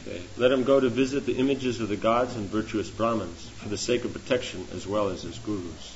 Okay. Let him go to visit the images of the gods and virtuous Brahmins for the sake of protection as well as his gurus.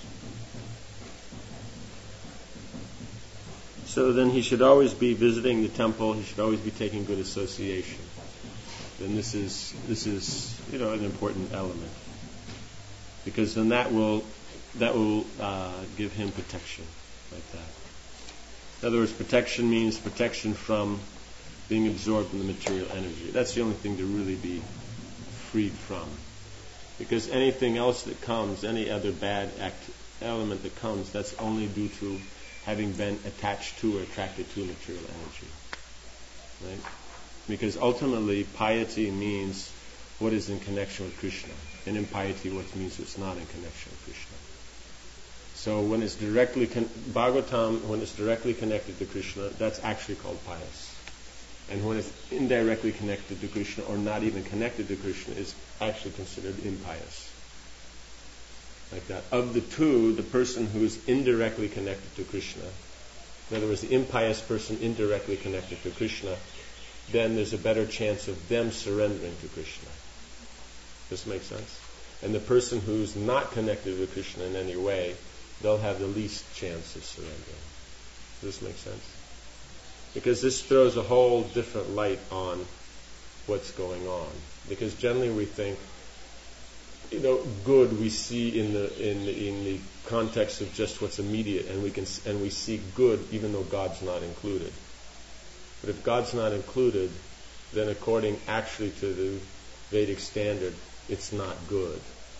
So then he should always be visiting the temple. He should always be taking good association. Then this is an important element, because then that will give him protection like that. In other words, protection means protection from being absorbed in the material energy. That's the only thing to really be freed from. Because anything else that comes, any other bad element that comes, that's only due to having been attached to or attracted to material energy. Right? Because ultimately, piety means what is in connection with Krishna. And impiety, what means what's not in connection with Krishna. So when it's directly, Bhagavatam, when it's directly connected to Krishna, that's actually called pious. And when it's indirectly connected to Krishna, or not even connected to Krishna, is actually considered impious. Like that. Of the two, the person who is indirectly connected to Krishna, in other words, the impious person indirectly connected to Krishna, then there's a better chance of them surrendering to Krishna. Does this make sense? And the person who's not connected to Krishna in any way, they'll have the least chance of surrendering. Does this make sense? Because this throws a whole different light on what's going on. Because generally we think, good we see in the context of just what's immediate, and we see good even though God's not included. But if God's not included, then according actually to the Vedic standard, it's not good.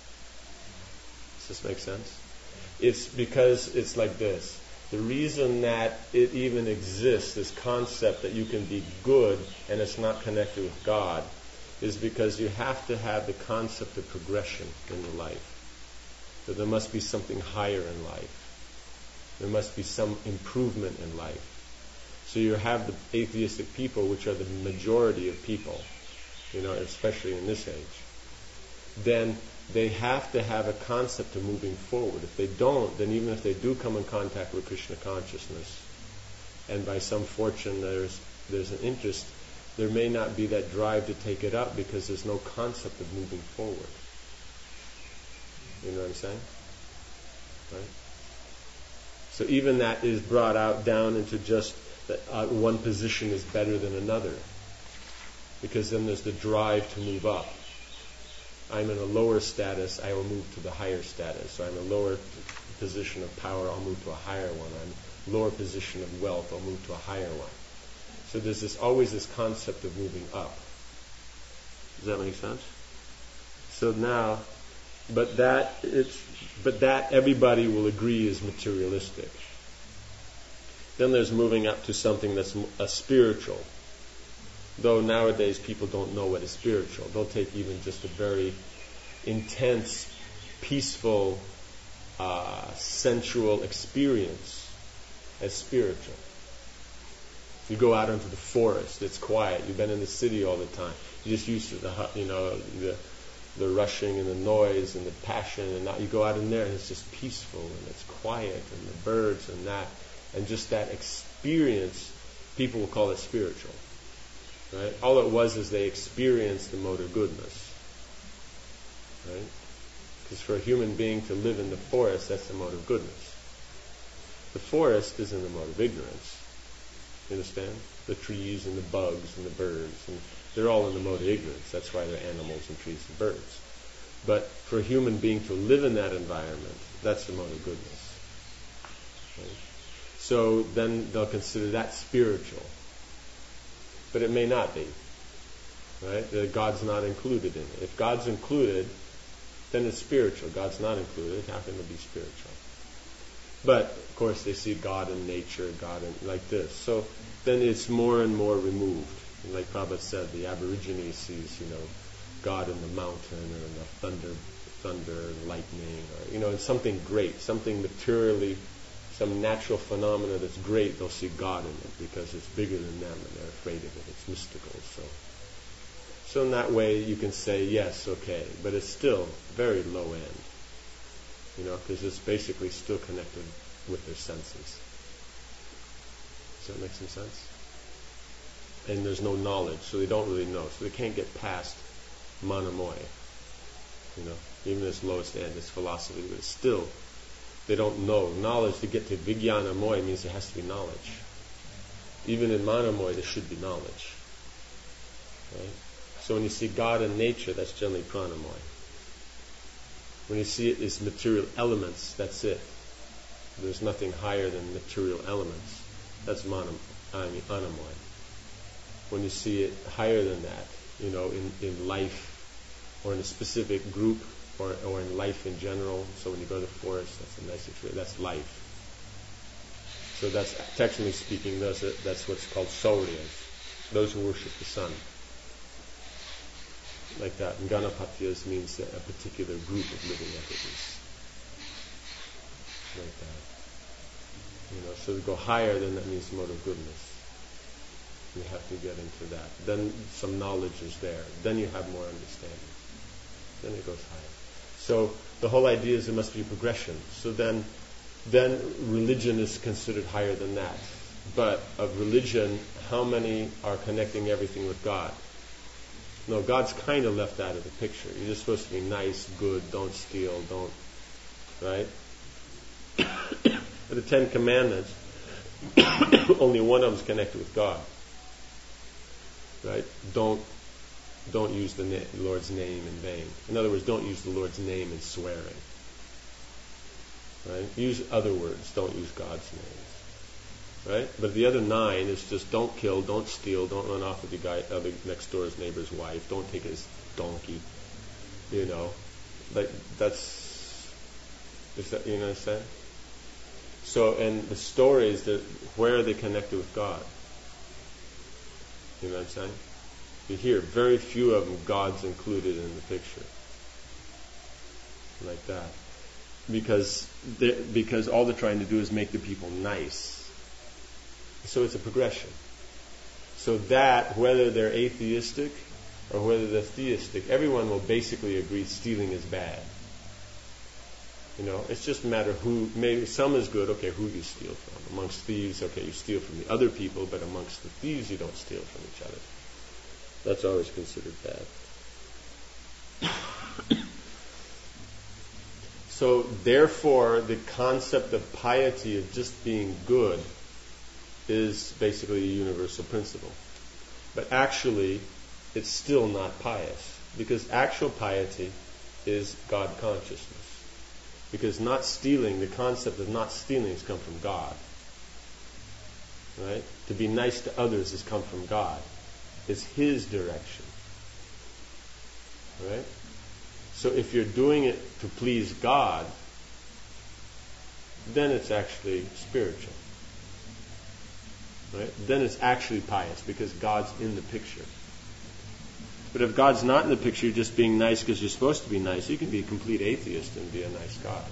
Does this make sense? It's because it's like this. The reason that it even exists, this concept that you can be good and it's not connected with God, is because you have to have the concept of progression in your life. That there must be something higher in life. There must be some improvement in life. So you have the atheistic people, which are the majority of people, especially in this age. Then they have to have a concept of moving forward. If they don't, then even if they do come in contact with Krishna consciousness, and by some fortune there's an interest, there may not be that drive to take it up because there's no concept of moving forward. You know what I'm saying? Right? So even that is brought out down into just that one position is better than another, because then there's the drive to move up. I'm in a lower status, I will move to the higher status. So I'm in a lower position of power, I'll move to a higher one. I'm in a lower position of wealth, I'll move to a higher one. So there's always this concept of moving up. Does that make sense? So now, but that everybody will agree is materialistic. Then there's moving up to something that's a spiritual. Though nowadays people don't know what is spiritual. They'll take even just a very intense, peaceful, sensual experience as spiritual. If you go out into the forest, it's quiet. You've been in the city all the time. You're just used to the rushing and the noise and the passion, and now you go out in there and it's just peaceful and it's quiet and the birds and that, and just that experience, people will call it spiritual. Right? All it was is they experienced the mode of goodness. Right? Because for a human being to live in the forest, that's the mode of goodness. The forest isn't the mode of ignorance. You understand? The trees and the bugs and the birds, and they're all in the mode of ignorance. That's why they're animals and trees and birds. But for a human being to live in that environment, that's the mode of goodness. Right? So then they'll consider that spiritual. But it may not be. Right? That God's not included in it. If God's included, then it's spiritual. God's not included, how can it be spiritual? But, of course, they see God in nature, God in like this. So then it's more and more removed. And like Prabhupada said, the Aborigine sees, God in the mountain or in the thunder and lightning, or, it's something great, something materially, some natural phenomena that's great, they'll see God in it because it's bigger than them and they're afraid of it. It's mystical. So in that way you can say, yes, okay, but it's still very low end. Because it's basically still connected with their senses. Does that make some sense? and there's no knowledge, so they don't really know. So they can't get past Manamoy. Even its lowest end, its philosophy, but still, they don't know. Knowledge, to get to Vijnanamoy means there has to be knowledge. Even in Manamoy, there should be knowledge. Right? So when you see God in nature, that's generally Pranamoy. When you see it as material elements, that's it. There's nothing higher than material elements. That's Anamoy. When you see it higher than that, in life, or in a specific group, or in life in general. So when you go to the forest, that's a nice experience. That's life. So that's, technically speaking, that's what's called Sauryas, those who worship the sun. Like that. And Ganapatyas means a particular group of living entities. Like that. So to go higher, then that means mode of goodness. You have to get into that. Then some knowledge is there. Then you have more understanding. Then it goes higher. So the whole idea is there must be a progression. So then religion is considered higher than that. But of religion, how many are connecting everything with God? No, God's kind of left out of the picture. You're just supposed to be nice, good, don't steal, don't, right? But the Ten Commandments, only one of them is connected with God. Right? Don't use the Lord's name in vain. In other words, don't use the Lord's name in swearing. Right? Use other words. Don't use God's names. Right? But the other 9 is just don't kill, don't steal, don't run off with the guy, other next door's neighbor's wife, don't take his donkey. Like that's. Is that, you know what I'm saying? So, and the stories that where are they connected with God? You know what I'm saying? You hear very few of them, God's included in the picture. Like that. Because all they're trying to do is make the people nice. So it's a progression. So that, whether they're atheistic or whether they're theistic, everyone will basically agree stealing is bad. It's just a matter who, maybe some is good, okay, who you steal from. Amongst thieves, okay, you steal from the other people, but amongst the thieves you don't steal from each other. That's always considered bad. So, therefore, the concept of piety, of just being good, is basically a universal principle. But actually, it's still not pious. Because actual piety is God consciousness. Because not stealing, the concept of not stealing has come from God. Right? To be nice to others has come from God. It's His direction. Right? So if you're doing it to please God, then it's actually spiritual. Right? Then it's actually pious because God's in the picture. But if God's not in the picture, you're just being nice because you're supposed to be nice. You can be a complete atheist and be a nice God.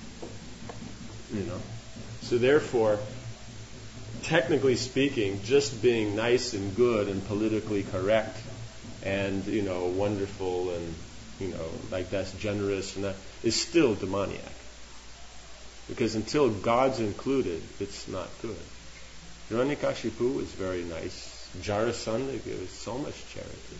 So therefore, technically speaking, just being nice and good and politically correct and, wonderful and, like that's generous and that is still demoniac. Because until God's included, it's not good. Hiranyakashipu was very nice. Jarasandha gives so much charity.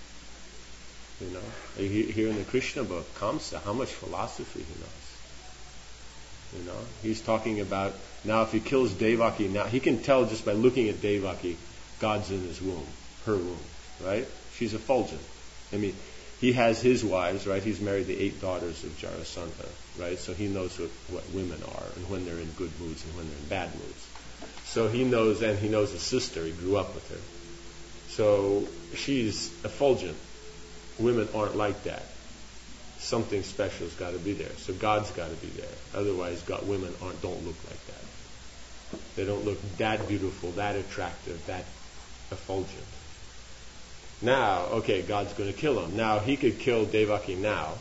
Here in the Krishna book, Kamsa, how much philosophy he knows. He's talking about, now if he kills Devaki, now he can tell just by looking at Devaki, God's in his womb, her womb, right? She's effulgent. He has his wives, right? He's married the 8 daughters of Jarasandha, right? So he knows what women are and when they're in good moods and when they're in bad moods. So he knows, and he knows his sister, he grew up with her. So she's effulgent. Women aren't like that. Something special's got to be there. So God's got to be there. Otherwise, women don't look like that. They don't look that beautiful, that attractive, that effulgent. Now, okay, God's going to kill him. Now, he could kill Devaki now.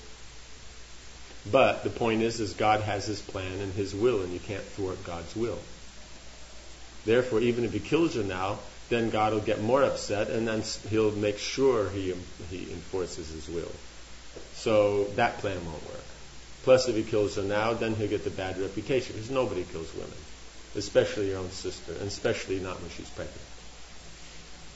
But the point is God has His plan and His will, and you can't thwart God's will. Therefore, even if He kills her now, then God will get more upset, and then He'll make sure He enforces His will. So that plan won't work. Plus, if He kills her now, then He'll get the bad reputation, because nobody kills women, especially your own sister, and especially not when she's pregnant.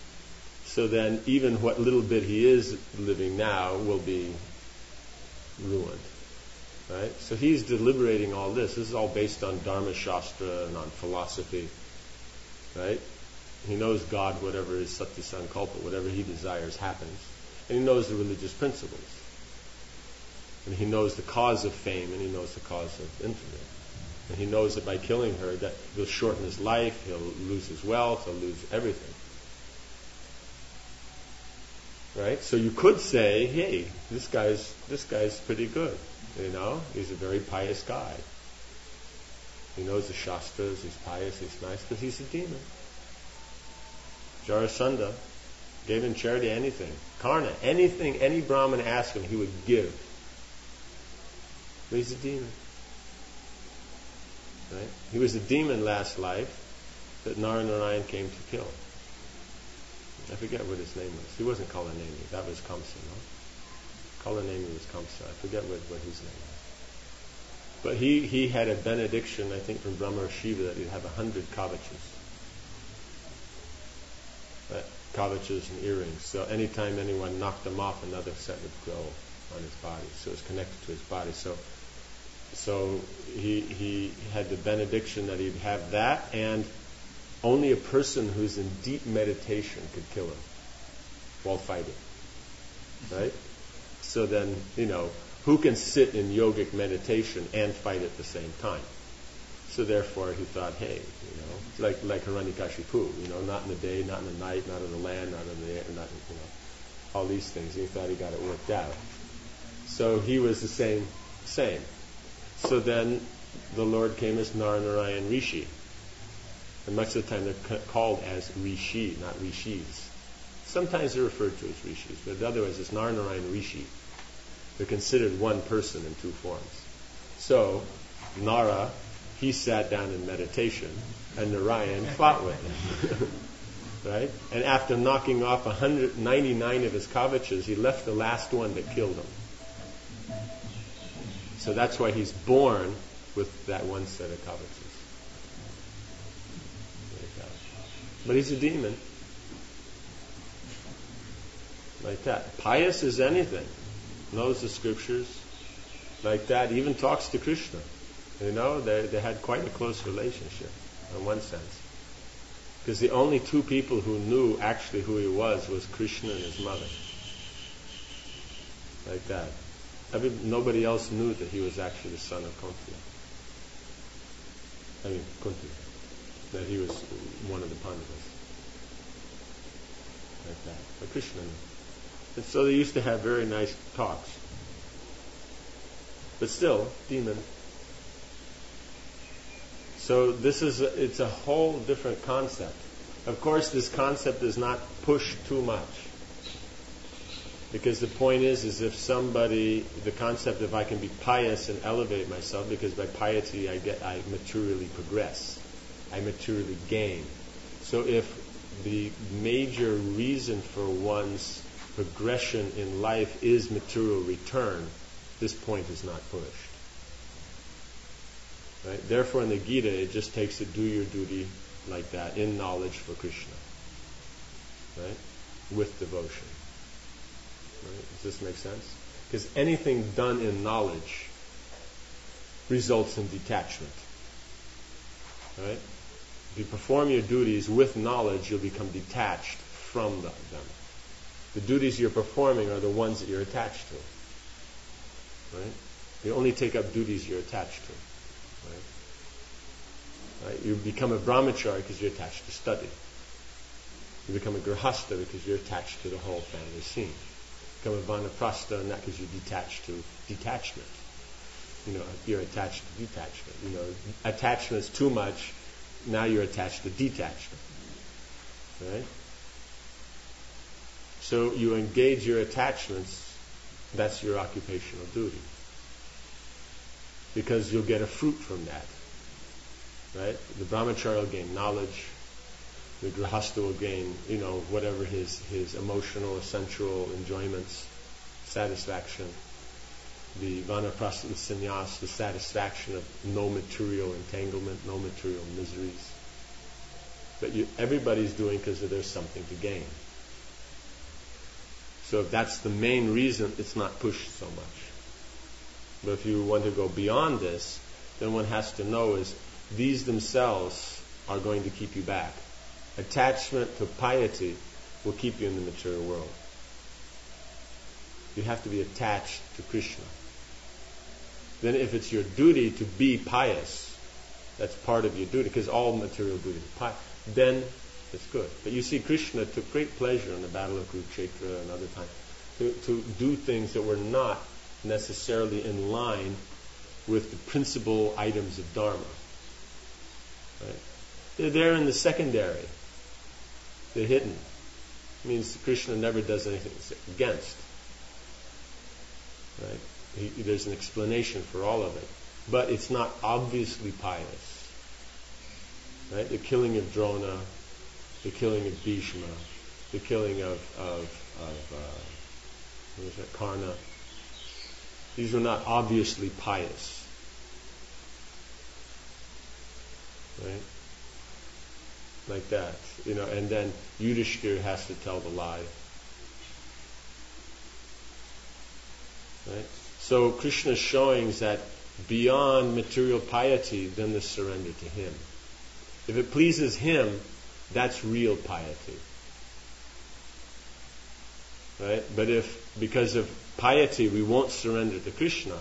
So then even what little bit he is living now will be ruined. Right? So he's deliberating all this. This is all based on Dharma Shastra and on philosophy. Right? He knows God, whatever is Satya Sankalpa, whatever he desires happens. And he knows the religious principles. And he knows the cause of fame, and he knows the cause of infamy. And he knows that by killing her, that he'll shorten his life, he'll lose his wealth, he'll lose everything. Right? So you could say, hey, this guy's pretty good. You know, he's a very pious guy. He knows the Shastras, he's pious, he's nice, but he's a demon. Jarasandha gave in charity anything. Karna, anything any Brahmin asked him, he would give. But he's a demon. Right? He was a demon last life that Naranarayan came to kill. I forget what his name was. He wasn't Kalanemi. That was Kamsa, no? Kalanemi was Kamsa. I forget what his name was. But he had a benediction, I think, from Brahma Shiva that he'd have 100 kavachas. Kavachas and earrings. So anytime anyone knocked them off, another set would grow on his body. So it's connected to his body. So he had the benediction that he'd have that, and only a person who's in deep meditation could kill him while fighting. Right? So then, who can sit in yogic meditation and fight at the same time? So therefore he thought, hey, like Hiranyakashipu, not in the day, not in the night, not in the land, not in the air, not in, all these things. He thought he got it worked out. So he was the same. So then the Lord came as Naranarayan Rishi. And much of the time they're called as Rishi, not Rishis. Sometimes they're referred to as Rishis, but otherwise it's Naranarayan Rishi. They're considered one person in two forms. So Nara, he sat down in meditation, and Narayan fought with him. Right? And after knocking off 199 of his kavachas, he left the last one that killed him. So that's why he's born with that one set of kavachas. But he's a demon. Like that. Pious as anything. Knows the scriptures. Like that. Even talks to Krishna. They had quite a close relationship in one sense. Because the only two people who knew actually who he was Krishna and his mother. Like that. Nobody else knew that he was actually the son of Kunti. Kunti. That he was one of the Pandavas. Like that. But Krishna knew. And so they used to have very nice talks. But still, demon. So it's a whole different concept. Of course, this concept is not pushed too much. Because the point is if somebody, the concept of I can be pious and elevate myself, because by piety I materially progress. I materially gain. So if the major reason for one's progression in life is material return, this point is not pushed. Right? Therefore, in the Gita, it just takes to do your duty like that, in knowledge for Krishna. Right? With devotion. Right? Does this make sense? Because anything done in knowledge results in detachment. Right? If you perform your duties with knowledge, you'll become detached from them. The duties you're performing are the ones that you're attached to. Right? You only take up duties you're attached to. Right? You become a brahmachari because you're attached to study. You become a grihastha because you're attached to the whole family scene. You become a vanaprastha, not because you're detached to detachment. You're attached to detachment. Attachment is too much. Now you're attached to detachment. Right? So you engage your attachments, that's your occupational duty. Because you'll get a fruit from that. Right? The brahmachari will gain knowledge. The grihastha will gain, whatever his emotional, sensual enjoyments, satisfaction. The vanaprastha, the sannyas, the satisfaction of no material entanglement, no material miseries. But everybody's doing because there's something to gain. So if that's the main reason, it's not pushed so much. But if you want to go beyond this, then one has to know is these themselves are going to keep you back. Attachment to piety will keep you in the material world. You have to be attached to Krishna. Then if it's your duty to be pious, that's part of your duty, because all material duty is pious, then it's good. But you see, Krishna took great pleasure in the Battle of Kurukshetra and other times to do things that were not necessarily in line with the principal items of Dharma. Right? They're there in the secondary. They're hidden. It means Krishna never does anything against. Right? There's an explanation for all of it. But it's not obviously pious. Right? The killing of Drona, the killing of Bhishma, the killing of Karna. These were not obviously pious. Right? Like that. And then Yudhishthira has to tell the lie. Right? So Krishna's showing that beyond material piety, then the surrender to Him. If it pleases Him, that's real piety. Right? But if, because of piety, we won't surrender to Krishna,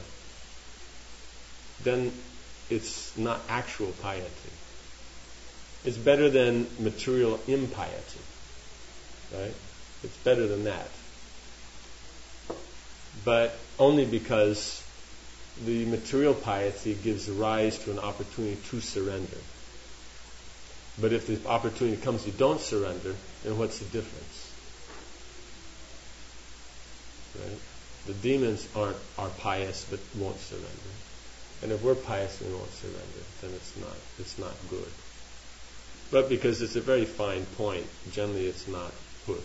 then it's not actual piety. It's better than material impiety. Right? It's better than that. But only because the material piety gives rise to an opportunity to surrender. But if the opportunity comes, you don't surrender, then what's the difference? Right? The demons are pious but won't surrender. And if we're pious and we won't surrender, then it's not good. But because it's a very fine point, generally it's not pushed.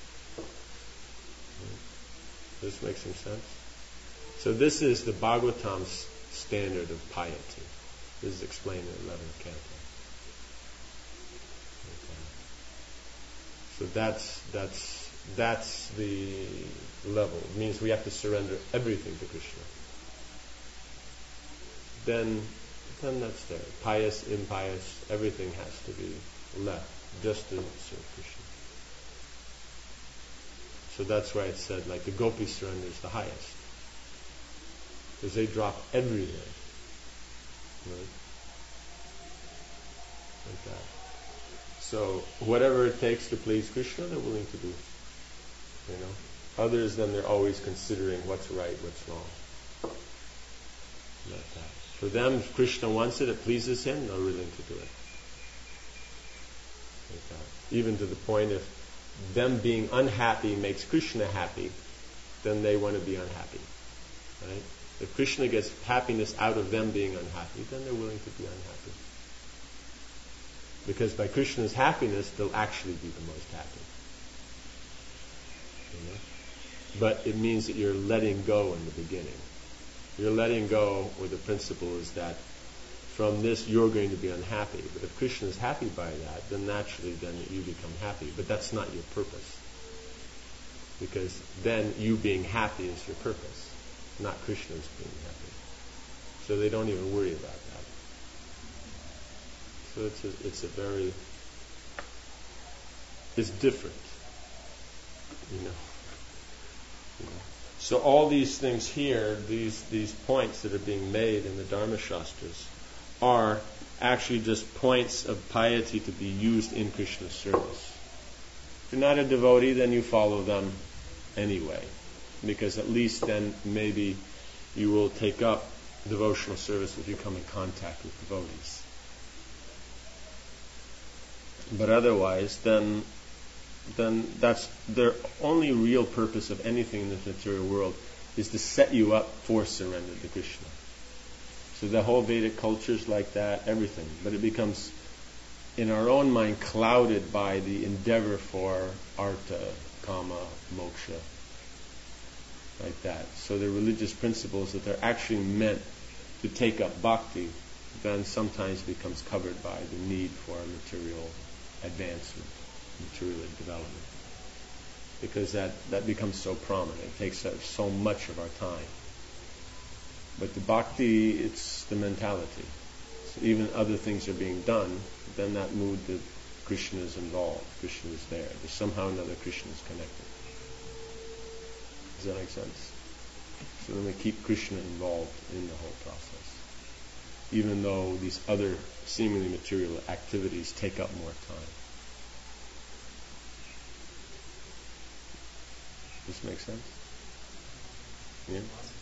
Does this make some sense? So this is the Bhagavatam's standard of piety. This is explained in the 11th canto. Okay. So that's the level. It means we have to surrender everything to Krishna. Then that's there. Pious, impious, everything has to be left just to serve Krishna. So that's why it said, like, the gopi surrender is the highest. Because they drop everything. Right? Like that. So whatever it takes to please Krishna, they're willing to do. Others, then they're always considering what's right, what's wrong. Like that. For them, if Krishna wants it, it pleases him, they're willing to do it. Like that. Even to the point if them being unhappy makes Krishna happy, then they want to be unhappy. Right? If Krishna gets happiness out of them being unhappy, then they're willing to be unhappy. Because by Krishna's happiness, they'll actually be the most happy. But it means that you're letting go in the beginning. You're letting go where the principle is that from this you're going to be unhappy. But if Krishna is happy by that, then naturally then you become happy. But that's not your purpose. Because then you being happy is your purpose, not Krishna's being happy. So they don't even worry about that. So it's different. So all these things here, these points that are being made in the Dharma Shastras, are actually just points of piety to be used in Krishna's service. If you're not a devotee, then you follow them anyway, because at least then maybe you will take up devotional service if you come in contact with devotees. But otherwise, then that's their only real purpose of anything in this material world is to set you up for surrender to Krishna. So the whole Vedic culture is like that, everything. But it becomes, in our own mind, clouded by the endeavor for artha, kama, moksha, like that. So the religious principles that they're actually meant to take up bhakti, then sometimes becomes covered by the need for material advancement, material development. because that becomes so prominent. It takes up so much of our time. But the bhakti, it's the mentality. So even other things are being done, then that mood that Krishna is involved, Krishna is there. There's somehow or another Krishna is connected. Does that make sense? So then we keep Krishna involved in the whole process, even though these other seemingly material activities take up more time. Does this make sense? Yeah?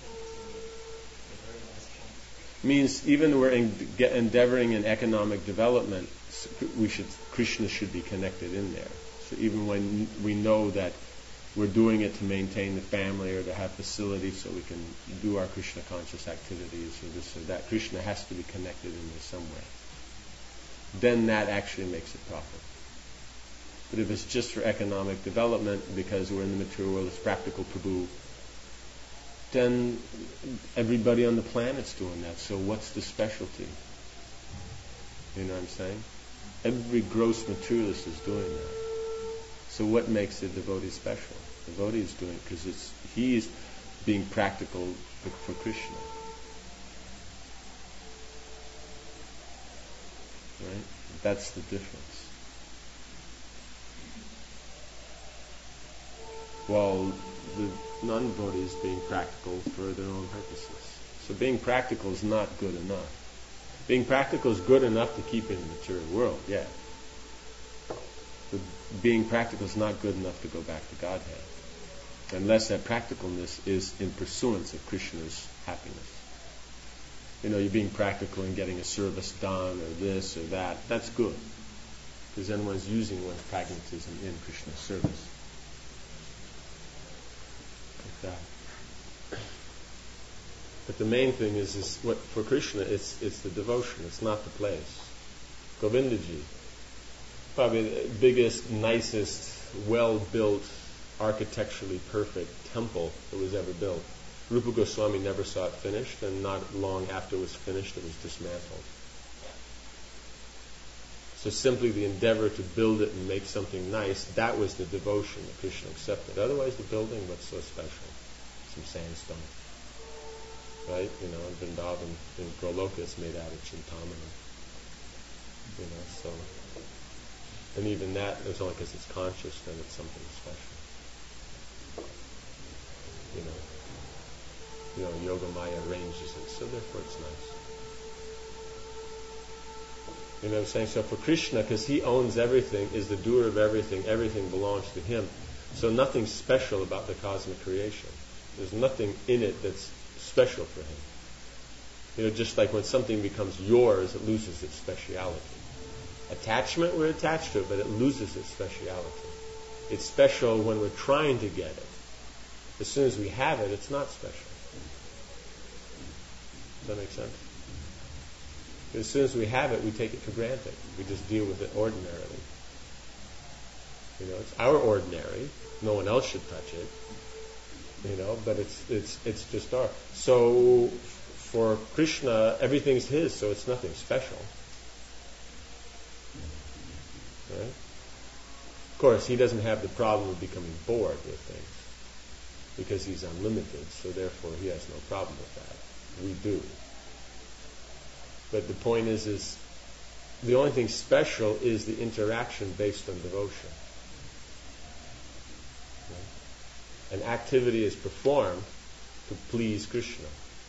Means even we're endeavoring in economic development, Krishna should be connected in there. So even when we know that we're doing it to maintain the family or to have facilities so we can do our Krishna conscious activities or this or that, Krishna has to be connected in there some way. Then that actually makes it proper. But if it's just for economic development, because we're in the material world, it's practical Prabhu, then everybody on the planet's doing that. So what's the specialty? You know what I'm saying? Every gross materialist is doing that. So what makes a devotee special? The devotee is doing it because he's being practical for Krishna. Right? That's the difference. While the non-devotee is being practical for their own purposes. So being practical is not good enough. Being practical is good enough to keep in the material world, yeah. But being practical is not good enough to go back to Godhead, unless that practicalness is in pursuance of Krishna's happiness. You know, you're being practical in getting a service done or this or that. That's good, because then one's using one's pragmatism in Krishna's service. Like that. But the main thing is what for Krishna, it's the devotion. It's not the place. Govindaji, probably the biggest, nicest, well-built, architecturally perfect temple that was ever built. Rupa Goswami never saw it finished, and not long after it was finished, it was dismantled. So simply the endeavor to build it and make something nice, that was the devotion that Krishna accepted. Otherwise, the building, what's so special? Some sandstone. Right? You know, in Vrindavan, in Goloka, it's made out of chintamani. You know, so... And even that, it's only because it's conscious, then it's something special. You know, Yoga Maya arranges it, so therefore it's nice. You know what I'm saying? So for Krishna, because he owns everything, is the doer of everything, everything belongs to him. So nothing's special about the cosmic creation. There's nothing in it that's special for him. You know, just like when something becomes yours, it loses its speciality. Attachment, we're attached to it, but it loses its speciality. It's special when we're trying to get it. As soon as we have it, it's not special. Does that make sense? As soon as we have it, we take it for granted. We just deal with it ordinarily. You know, it's our ordinary. No one else should touch it. You know, but it's just our. So for Krishna, everything's his, so it's nothing special. Right? Of course, he doesn't have the problem of becoming bored with things because he's unlimited, so therefore he has no problem with that. We do. But the point is the only thing special is the interaction based on devotion. Right? An activity is performed to please Krishna.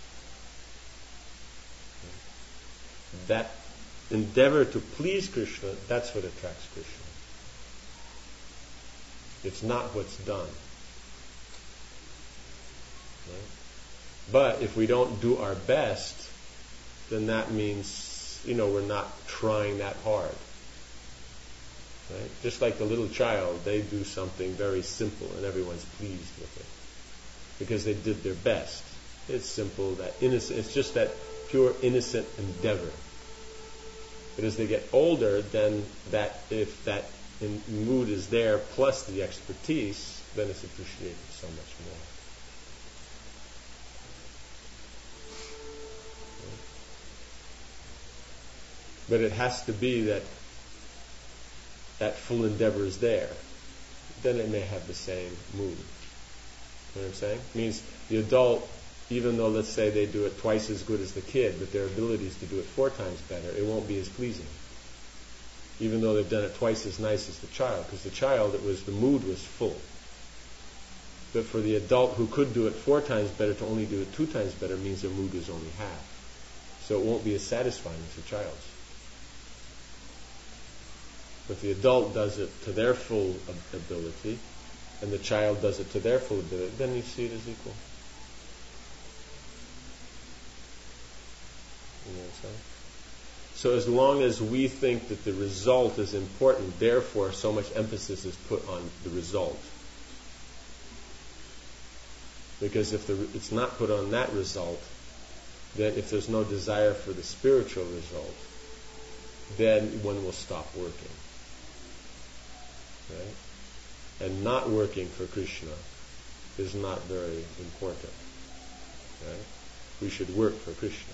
Right? That endeavor to please Krishna, that's what attracts Krishna. It's not what's done. Right? But if we don't do our best, then that means, you know, we're not trying that hard. Right? Just like the little child, they do something very simple and everyone's pleased with it because they did their best. It's simple, that innocent, it's just that pure innocent endeavor. But as they get older, then that if that mood is there plus the expertise, then it's appreciated so much more. But it has to be that full endeavor is there. then it may have the same mood. You know what I'm saying? It means the adult, even though let's say they do it twice as good as the kid, but their abilities to do it 4 times better, it won't be as pleasing. Even though they've done it twice as nice as the child, because the child, the mood was full. But for the adult who could do it 4 times better to only do it 2 times better means their mood was only half. So it won't be as satisfying as the child's. But the adult does it to their full ability, and the child does it to their full ability, then you see it as equal. You know what I'm saying? So as long as we think that the result is important, therefore so much emphasis is put on the result. Because if it's not put on that result, then if there's no desire for the spiritual result, then one will stop working. Right? And not working for Krishna is not very important. Right? We should work for Krishna.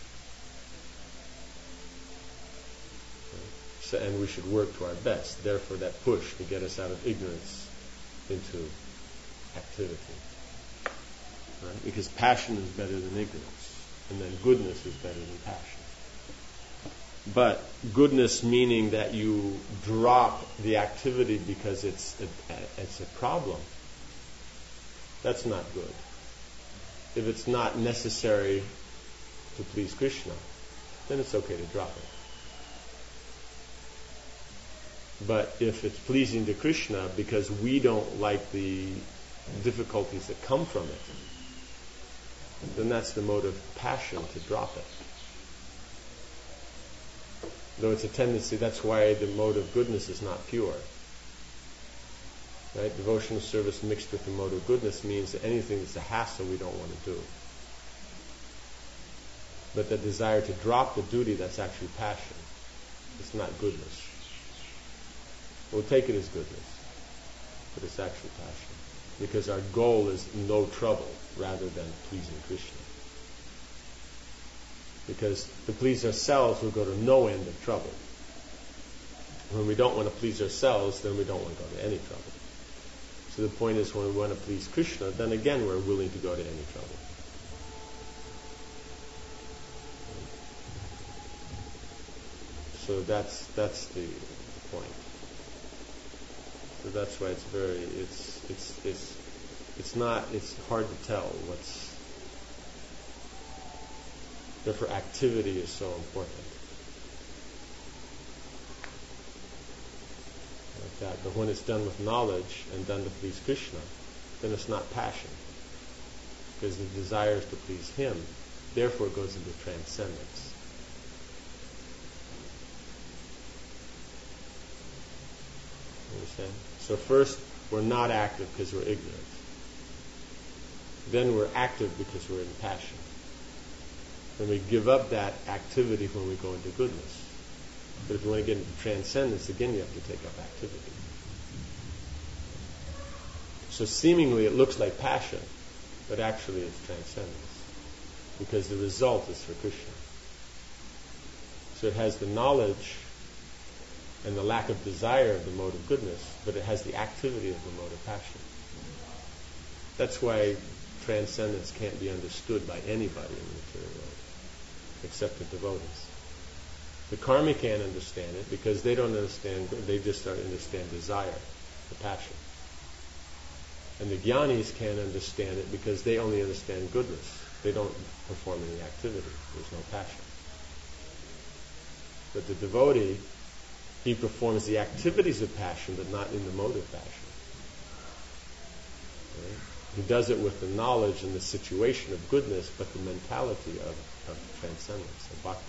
Right? So, and we should work to our best. Therefore, that push to get us out of ignorance into activity. Right? Because passion is better than ignorance, and then goodness is better than passion. But goodness meaning that you drop the activity because it's a problem, that's not good. If it's not necessary to please Krishna, then it's okay to drop it. But if it's pleasing to Krishna because we don't like the difficulties that come from it, then that's the mode of passion to drop it. Though it's a tendency, that's why the mode of goodness is not pure. Right? Devotional service mixed with the mode of goodness means that anything that's a hassle we don't want to do. But the desire to drop the duty, that's actually passion. It's not goodness. We'll take it as goodness, but it's actually passion. Because our goal is no trouble rather than pleasing Krishna. Because to please ourselves, we'll go to no end of trouble. When we don't want to please ourselves, then we don't want to go to any trouble. So the point is, when we want to please Krishna, then again we're willing to go to any trouble. So that's the point. So that's why it's hard to tell what's. Therefore, activity is so important. Like that. But when it's done with knowledge and done to please Krishna, then it's not passion. Because the desire is to please Him. Therefore, it goes into transcendence. You understand? So first, we're not active because we're ignorant. Then we're active because we're in passion. Then we give up that activity when we go into goodness. But if you want to get into transcendence, again you have to take up activity. So seemingly it looks like passion, but actually it's transcendence. Because the result is for Krishna. So it has the knowledge and the lack of desire of the mode of goodness, but it has the activity of the mode of passion. That's why transcendence can't be understood by anybody in the material world, except the devotees. The karmi can't understand it because they don't understand, they just don't understand desire, the passion. And the jnanis can't understand it because they only understand goodness. They don't perform any activity. There's no passion. But the devotee, he performs the activities of passion, but not in the mode of passion. Right? He does it with the knowledge and the situation of goodness, but the mentality of transcendence, of bhakti.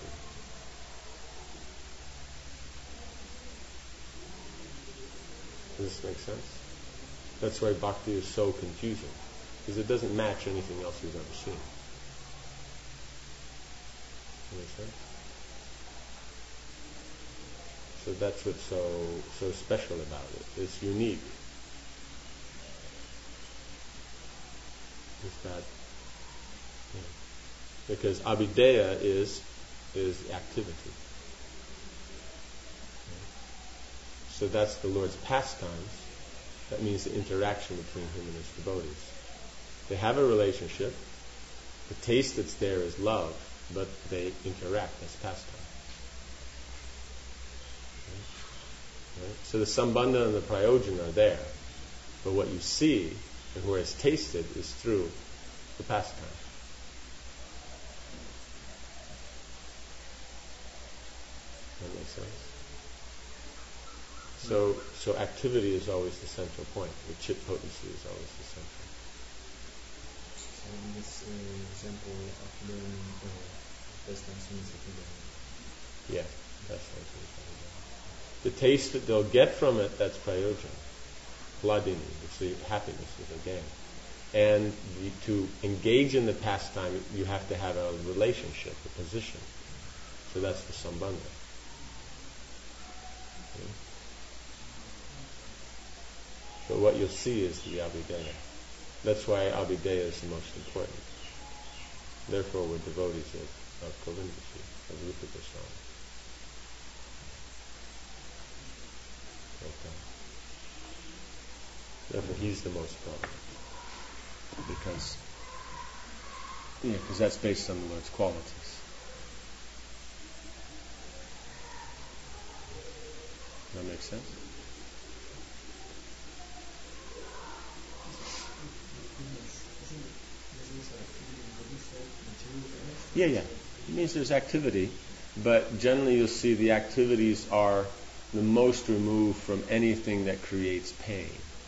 Does this make sense? That's why bhakti is so confusing, because it doesn't match anything else you've ever seen. Understand? So that's what's so special about it. It's unique. Is that because abhideya is activity. So that's the Lord's pastimes, That means the interaction between him and his devotees. They have a relationship. The taste that's there is love, but they interact as pastime. Right? So the sambandha and the prayojan are there, but what you see and where it's tasted is through the pastime. That makes sense? So activity is always the central point. The chit potency is always the central. So in this example of learning pastime means that Yeah, pastime means that. The taste that they'll get from it, that's prayojan. Hladini, it's the happiness that they gain. And to engage in the pastime, you have to have a relationship, a position. So that's the sambandha. Okay. So what you'll see is the abhideya. That's why abhideya is the most important. Therefore, we're devotees of Govindaji, of Rupa Goswami. Okay. Therefore, he's the most prominent. Because that's based on the Lord's qualities. That makes sense? Yeah. It means there's activity, but generally you'll see the activities are the most removed from anything that creates pain.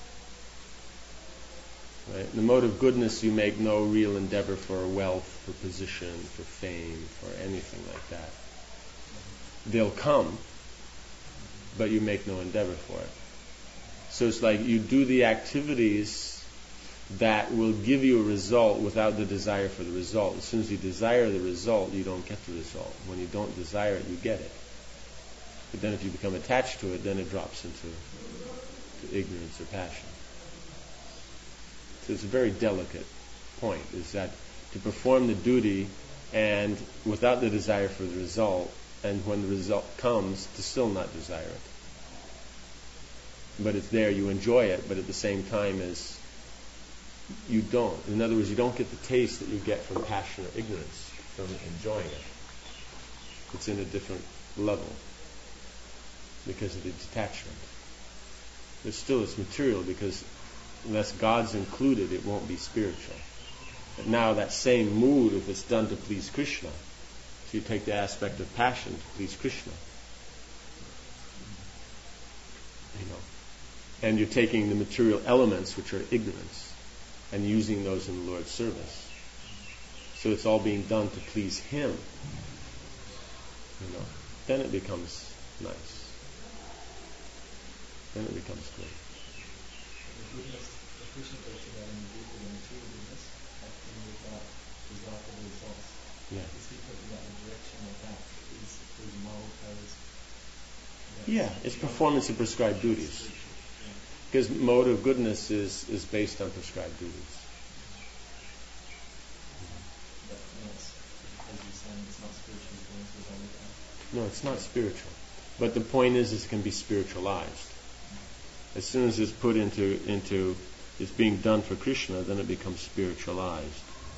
Right? In the mode of goodness, you make no real endeavor for wealth, for position, for fame, for anything like that. They'll come, but you make no endeavor for it. So it's like you do the activities that will give you a result without the desire for the result. As soon as you desire the result, you don't get the result. When you don't desire it, you get it. But then if you become attached to it, then it drops into ignorance or passion. So it's a very delicate point, is that to perform the duty and without the desire for the result, and when the result comes, to still not desire it. But it's there, you enjoy it, but at the same time as you don't. In other words, you don't get the taste that you get from passion or ignorance from enjoying it. It's in a different level because of the detachment. But still it's material because unless God's included, it won't be spiritual. But now that same mood, if it's done to please Krishna, so you take the aspect of passion to please Krishna, and you're taking the material elements, which are ignorance, and using those in the Lord's service. So it's all being done to please Him. Then it becomes nice. Then it becomes good. Yeah, it's performance of prescribed duties. Because mode of goodness is based on prescribed duties. No, it's not spiritual. But the point is it can be spiritualized. As soon as it's put into it's being done for Krishna, then it becomes spiritualized.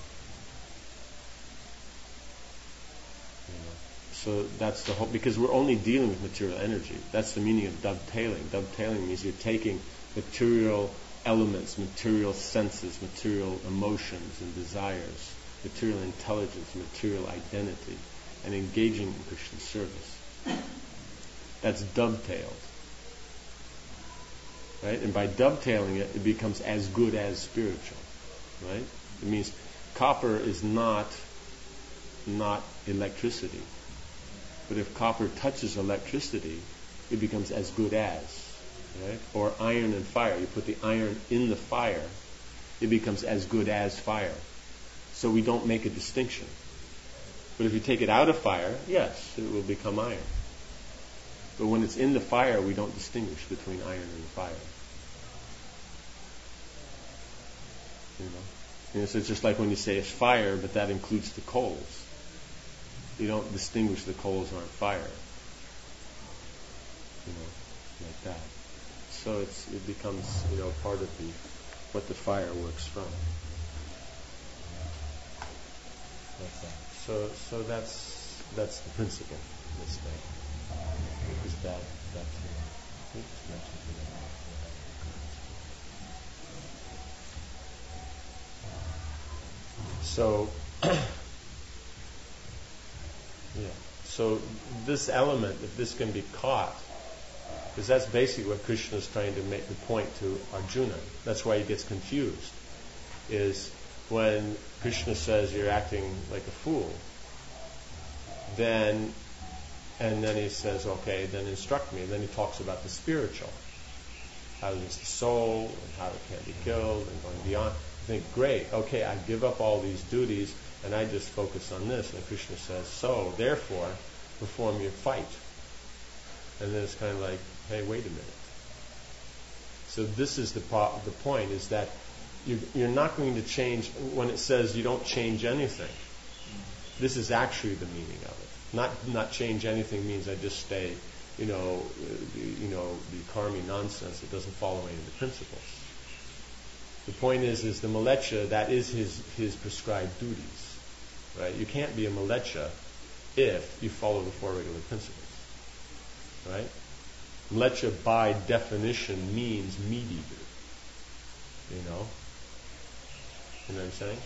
So that's the whole, because we're only dealing with material energy. That's the meaning of dovetailing. Dovetailing means you're taking material elements, material senses, material emotions and desires, material intelligence, material identity, and engaging in Krishna's service. That's dovetailed. Right? And by dovetailing it, it becomes as good as spiritual. Right? It means copper is not electricity. But if copper touches electricity, it becomes as good as. Right? Or iron and fire. You put the iron in the fire, it becomes as good as fire. So we don't make a distinction. But if you take it out of fire, yes, it will become iron. But when it's in the fire, we don't distinguish between iron and the fire. So it's just like when you say it's fire, but that includes the coals. You don't distinguish the coals aren't fire. Like that. So it becomes, part of what the fire works from. Like that. So that's the principle in this thing. Is that I think it's mentioned here. So yeah. So this element, if this can be caught, because that's basically what Krishna is trying to make the point to Arjuna. That's why he gets confused. Is when Krishna says you're acting like a fool, and then he says, okay, then instruct me. And then he talks about the spiritual. How it is the soul, and how it can't be killed, and going beyond. You think, great, okay, I give up all these duties, and I just focus on this. And Krishna says, so, therefore, perform your fight. And then it's kind of like, hey, wait a minute. So this is the point, is that you're not going to change, when it says you don't change anything, this is actually the meaning of it. Not change anything means I just stay, the karmi nonsense that doesn't follow any of the principles. The point is the malecha, that is his prescribed duties. Right? You can't be a malecha if you follow the four regular principles. Right? Mlecha by definition means meat eater. You know what I'm saying?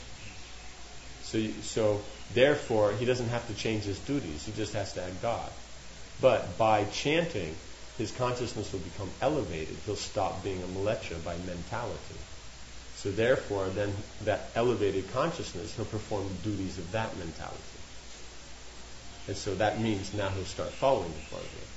So therefore, he doesn't have to change his duties. He just has to add God. But by chanting, his consciousness will become elevated. He'll stop being a mlecha by mentality. So therefore, then that elevated consciousness, he'll perform the duties of that mentality. And so that means now he'll start following the four regular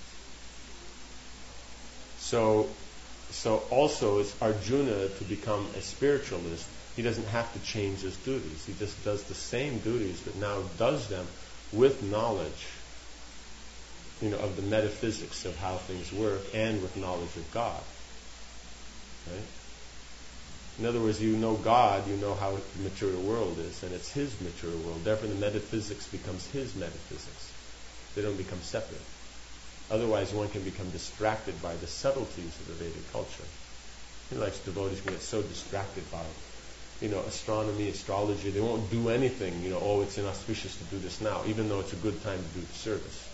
principles. So also, as Arjuna to become a spiritualist, he doesn't have to change his duties. He just does the same duties, but now does them with knowledge, of the metaphysics of how things work, and with knowledge of God. Right? In other words, you know God, you know how the material world is, and it's his material world. Therefore, the metaphysics becomes his metaphysics. They don't become separate. Otherwise, one can become distracted by the subtleties of the Vedic culture. Like devotees can get so distracted by, astronomy, astrology. They won't do anything. It's inauspicious to do this now, even though it's a good time to do the service.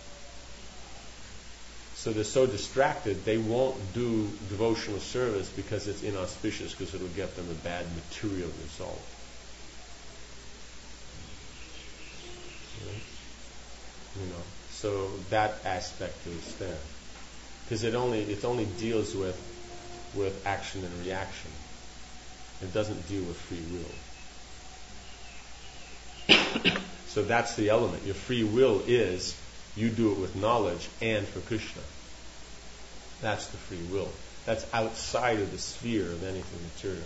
So they're so distracted, they won't do devotional service because it's inauspicious, because it'll get them a bad material result. So that aspect is there, because it only deals with action and reaction. It doesn't deal with free will. So that's the element. Your free will is you do it with knowledge and for Krishna. That's the free will. That's outside of the sphere of anything material.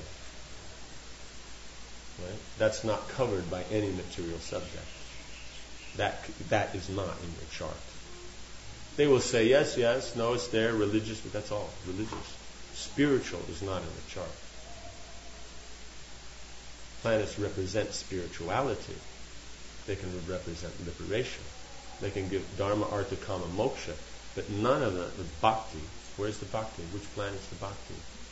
Right? That's not covered by any material subject. That is not in your chart. They will say, yes, no, it's there, religious, but that's all. Religious. Spiritual is not in the chart. Planets represent spirituality. They can represent liberation. They can give dharma, artha, kama, moksha. But none of the bhakti. Where's the bhakti? Which planet's the bhakti?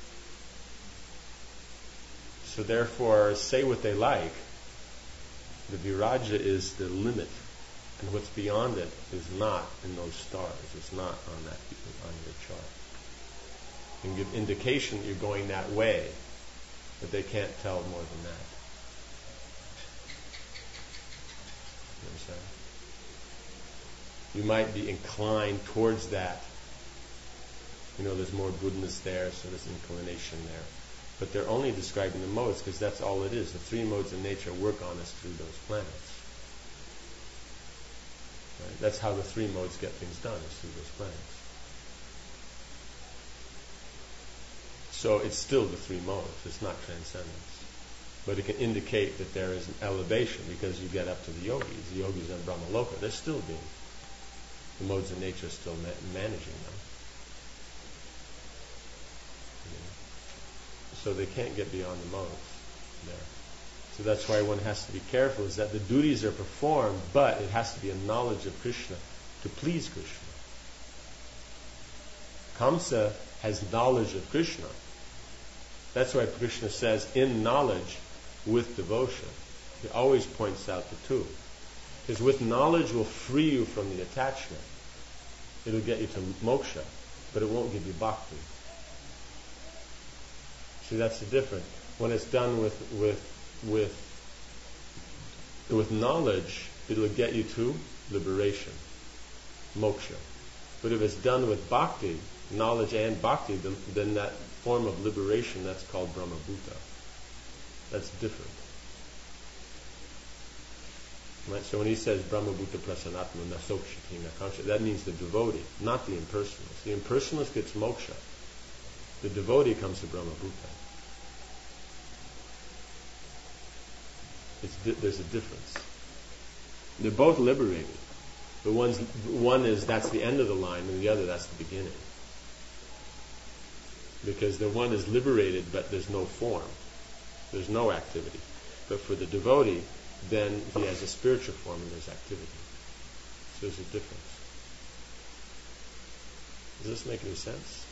So therefore, say what they like. The viraja is the limit. And what's beyond it is not in those stars. It's not on your chart. You can give indication that you're going that way, but they can't tell more than that. You understand? You might be inclined towards that. There's more goodness there, so there's inclination there. But they're only describing the modes, because that's all it is. The three modes of nature work on us through those planets. Right? That's how the three modes get things done, is through those planets. So it's still the three modes. It's not transcendence. But it can indicate that there is an elevation, because you get up to the yogis. The yogis in Brahmaloka, they're still being. The modes of nature are still managing them. So they can't get beyond the modes there. So that's why one has to be careful, is that the duties are performed, but it has to be a knowledge of Krishna to please Krishna. Kamsa has knowledge of Krishna. That's why Krishna says, in knowledge with devotion. He always points out the two. Because with knowledge will free you from the attachment. It'll get you to moksha, but it won't give you bhakti. See, that's the difference. When it's done with knowledge, it'll get you to liberation, moksha. But if it's done with bhakti, knowledge and bhakti, then that form of liberation, that's called Brahma-bhuta. That's different. Right? So when he says Brahma-bhuta prasanatma nasokshati nakansha, that means the devotee, not the impersonalist. The impersonalist gets moksha. The devotee comes to Brahma-bhuta. There's a difference. They're both liberated. But one is that's the end of the line, and the other that's the beginning. Because the one is liberated, but there's no form. There's no activity. But for the devotee, then he has a spiritual form and there's activity. So there's a difference. Does this make any sense?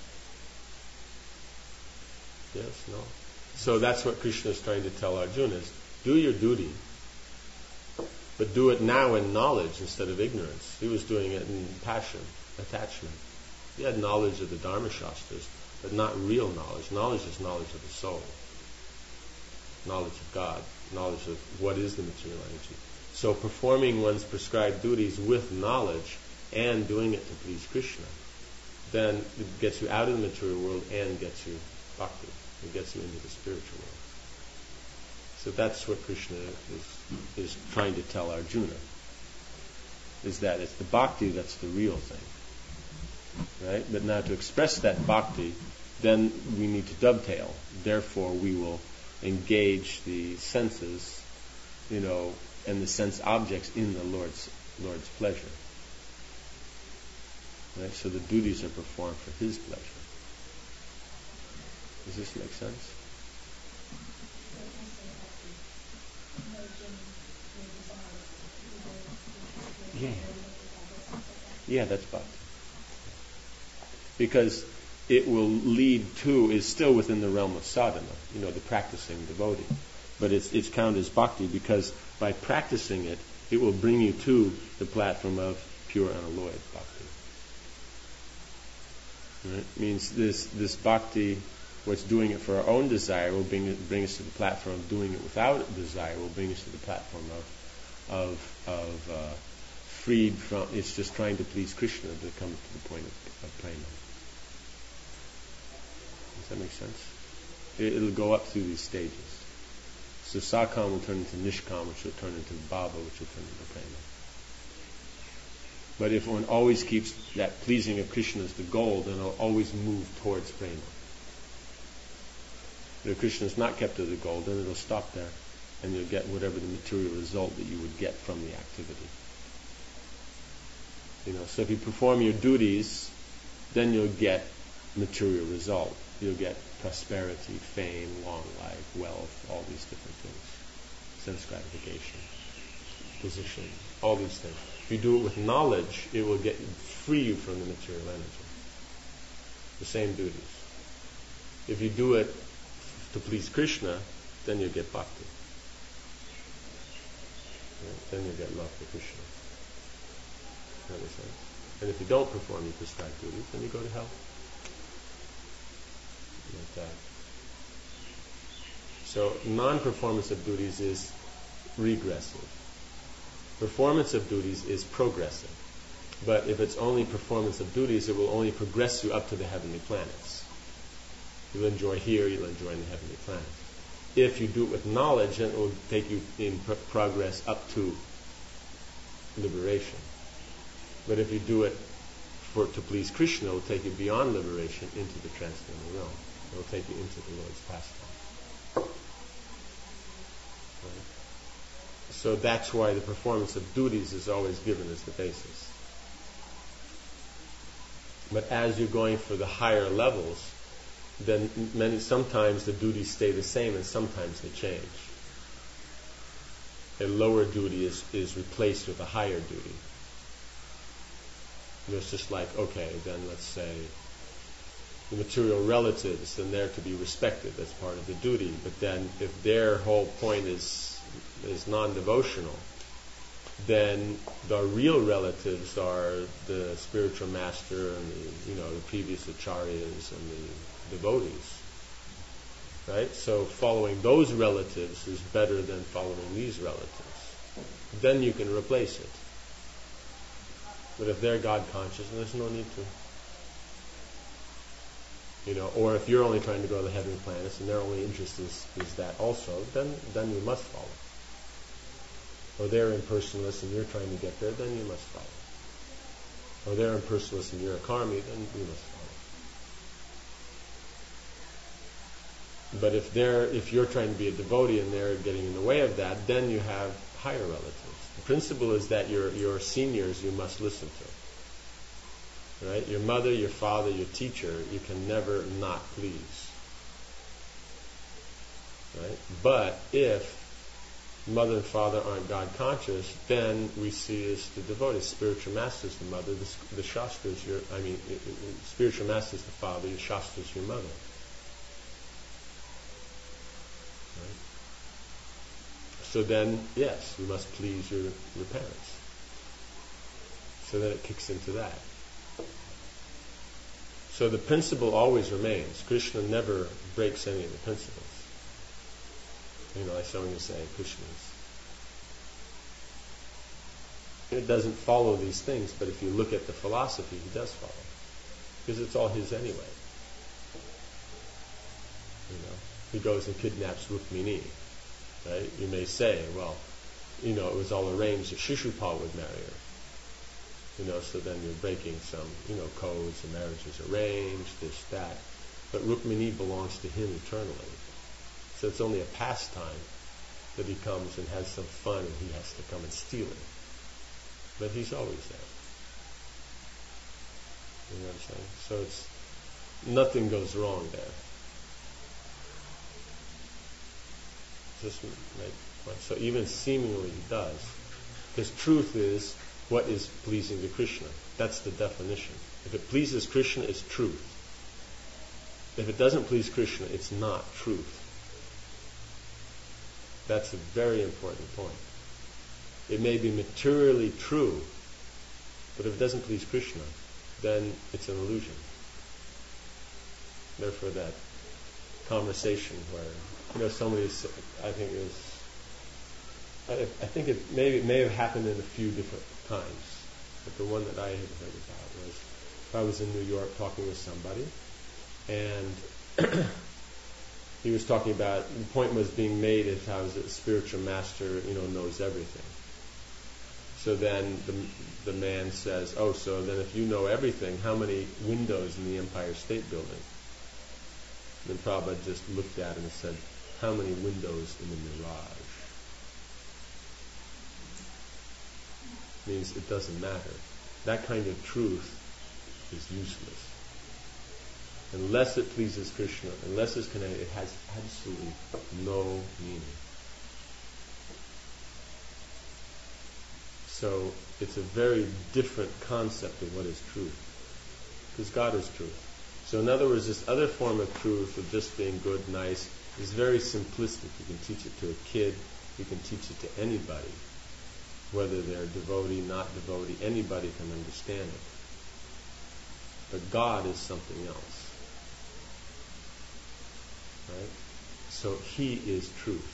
Yes? No? So that's what Krishna is trying to tell Arjuna is, do your duty, but do it now in knowledge instead of ignorance. He was doing it in passion, attachment. He had knowledge of the Dharma Shastras, but not real knowledge. Knowledge is knowledge of the soul. Knowledge of God. Knowledge of what is the material energy. So performing one's prescribed duties with knowledge and doing it to please Krishna, then it gets you out of the material world and gets you bhakti. It gets you into the spiritual world. So that's what Krishna is trying to tell Arjuna, is that it's the bhakti that's the real thing. Right? But now to express that bhakti, then we need to dovetail. Therefore we will engage the senses, and the sense objects in the Lord's pleasure. Right? So the duties are performed for His pleasure. Does this make sense? Yeah, that's bhakti. Because it will lead to, is still within the realm of sadhana, the practicing devotee. But it's counted as bhakti because by practicing it, it will bring you to the platform of pure unalloyed bhakti. Right? Means this bhakti, what's doing it for our own desire, will bring us to the platform of doing it without desire, will bring us to the platform of freed from, it's just trying to please Krishna to come to the point of prema. Does that make sense? It'll go up through these stages. So sakam will turn into nishkam, which will turn into bhava, which will turn into prema. But if one always keeps that pleasing of Krishna as the goal, then it'll always move towards prema. But if Krishna is not kept as the goal, then it'll stop there, and you'll get whatever the material result that you would get from the activity. So if you perform your duties, then you'll get material result. You'll get prosperity, fame, long life, wealth, all these different things. Sense gratification, position, all these things. If you do it with knowledge, it will free you from the material energy. The same duties. If you do it to please Krishna, then you'll get bhakti. Right? Then you'll get love for Krishna. That makes sense. And if you don't perform your prescribed duties, then you go to hell. Like that. So non-performance of duties is regressive. Performance of duties is progressive. But if it's only performance of duties, it will only progress you up to the heavenly planets. You'll enjoy here, you'll enjoy in the heavenly planets. If you do it with knowledge, then it will take you in progress up to liberation. But if you do it to please Krishna, it will take you beyond liberation into the transcendental realm. It will take you into the Lord's pastime. Right? So that's why the performance of duties is always given as the basis. But as you're going for the higher levels, then sometimes the duties stay the same and sometimes they change. A lower duty is replaced with a higher duty. It's just like, okay, then let's say the material relatives, then they're to be respected. That's part of the duty. But then if their whole point is non-devotional, then the real relatives are the spiritual master and the previous acharyas and the devotees. Right? So following those relatives is better than following these relatives. Then you can replace it. But if they're God conscious, then there's no need to. Or if you're only trying to go to the heavenly planets and their only interest is that also, then you must follow. Or they're impersonalists and you're trying to get there, then you must follow. Or they're impersonalists and you're a karmi, then you must follow. But if you're trying to be a devotee and they're getting in the way of that, then you have higher relatives. The principle is that your seniors you must listen to. Right? Your mother, your father, your teacher, you can never not please. Right? But if mother and father aren't God conscious, then we see as the devotees. Spiritual master is the mother, the Shastra is spiritual master is the father, your Shastra is your mother. Right? So then, yes, you must please your parents. So then it kicks into that. So the principle always remains. Krishna never breaks any of the principles. Like someone was saying, Krishna it doesn't follow these things, but if you look at the philosophy, he does follow. Because it's all his anyway. He goes and kidnaps Rukmini. Right? You may say, well, it was all arranged that Shishupal would marry her. So then you're breaking some, codes, the marriage is arranged, this, that. But Rukmini belongs to him eternally. So it's only a pastime that he comes and has some fun and he has to come and steal it. But he's always there. You know what I'm saying? So nothing goes wrong there. So even seemingly he does. Because truth is what is pleasing to Krishna. That's the definition. If it pleases Krishna, it's truth. If it doesn't please Krishna, it's not truth. That's a very important point. It may be materially true, but if it doesn't please Krishna, then it's an illusion. Therefore that conversation where, somebody, I think it may have happened in a few different times, but the one that I had heard about was, I was in New York talking with somebody, and he was talking about, the point was being made as how the spiritual master, knows everything. So then the man says, oh, so then if you know everything, how many windows in the Empire State Building? Then Prabhupada just looked at him and said, how many windows in the mirage? Means it doesn't matter. That kind of truth is useless. Unless it pleases Krishna, unless it's connected, it has absolutely no meaning. So it's a very different concept of what is truth. Because God is truth. So in other words, this other form of truth of just being good, nice, is very simplistic. You can teach it to a kid, you can teach it to anybody. Whether they're devotee, not devotee, anybody can understand it. But God is something else. Right? So He is truth.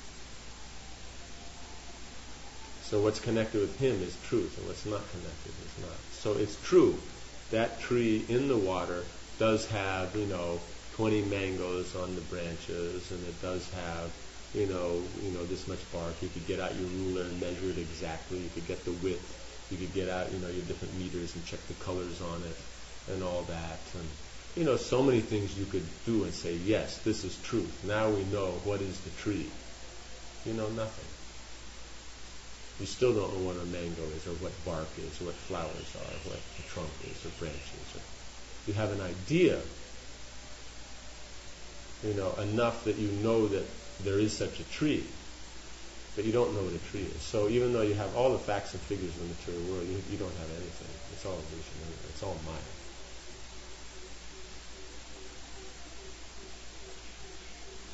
So what's connected with Him is truth, and what's not connected is not. So it's true. That tree in the water does have, 20 mangoes on the branches, and it does have, this much bark. You could get out your ruler and measure it exactly. You could get the width. You could get out, your different meters and check the colors on it and all that. And, so many things you could do and say, yes, this is truth. Now we know what is the tree. You know nothing. You still don't know what a mango is, or what bark is, or what flowers are, what the trunk is, or branches. You have an idea, enough that you know that there is such a tree, but you don't know what a tree is. So even though you have all the facts and figures in the material world, you don't have anything. It's all illusion. It's all Maya.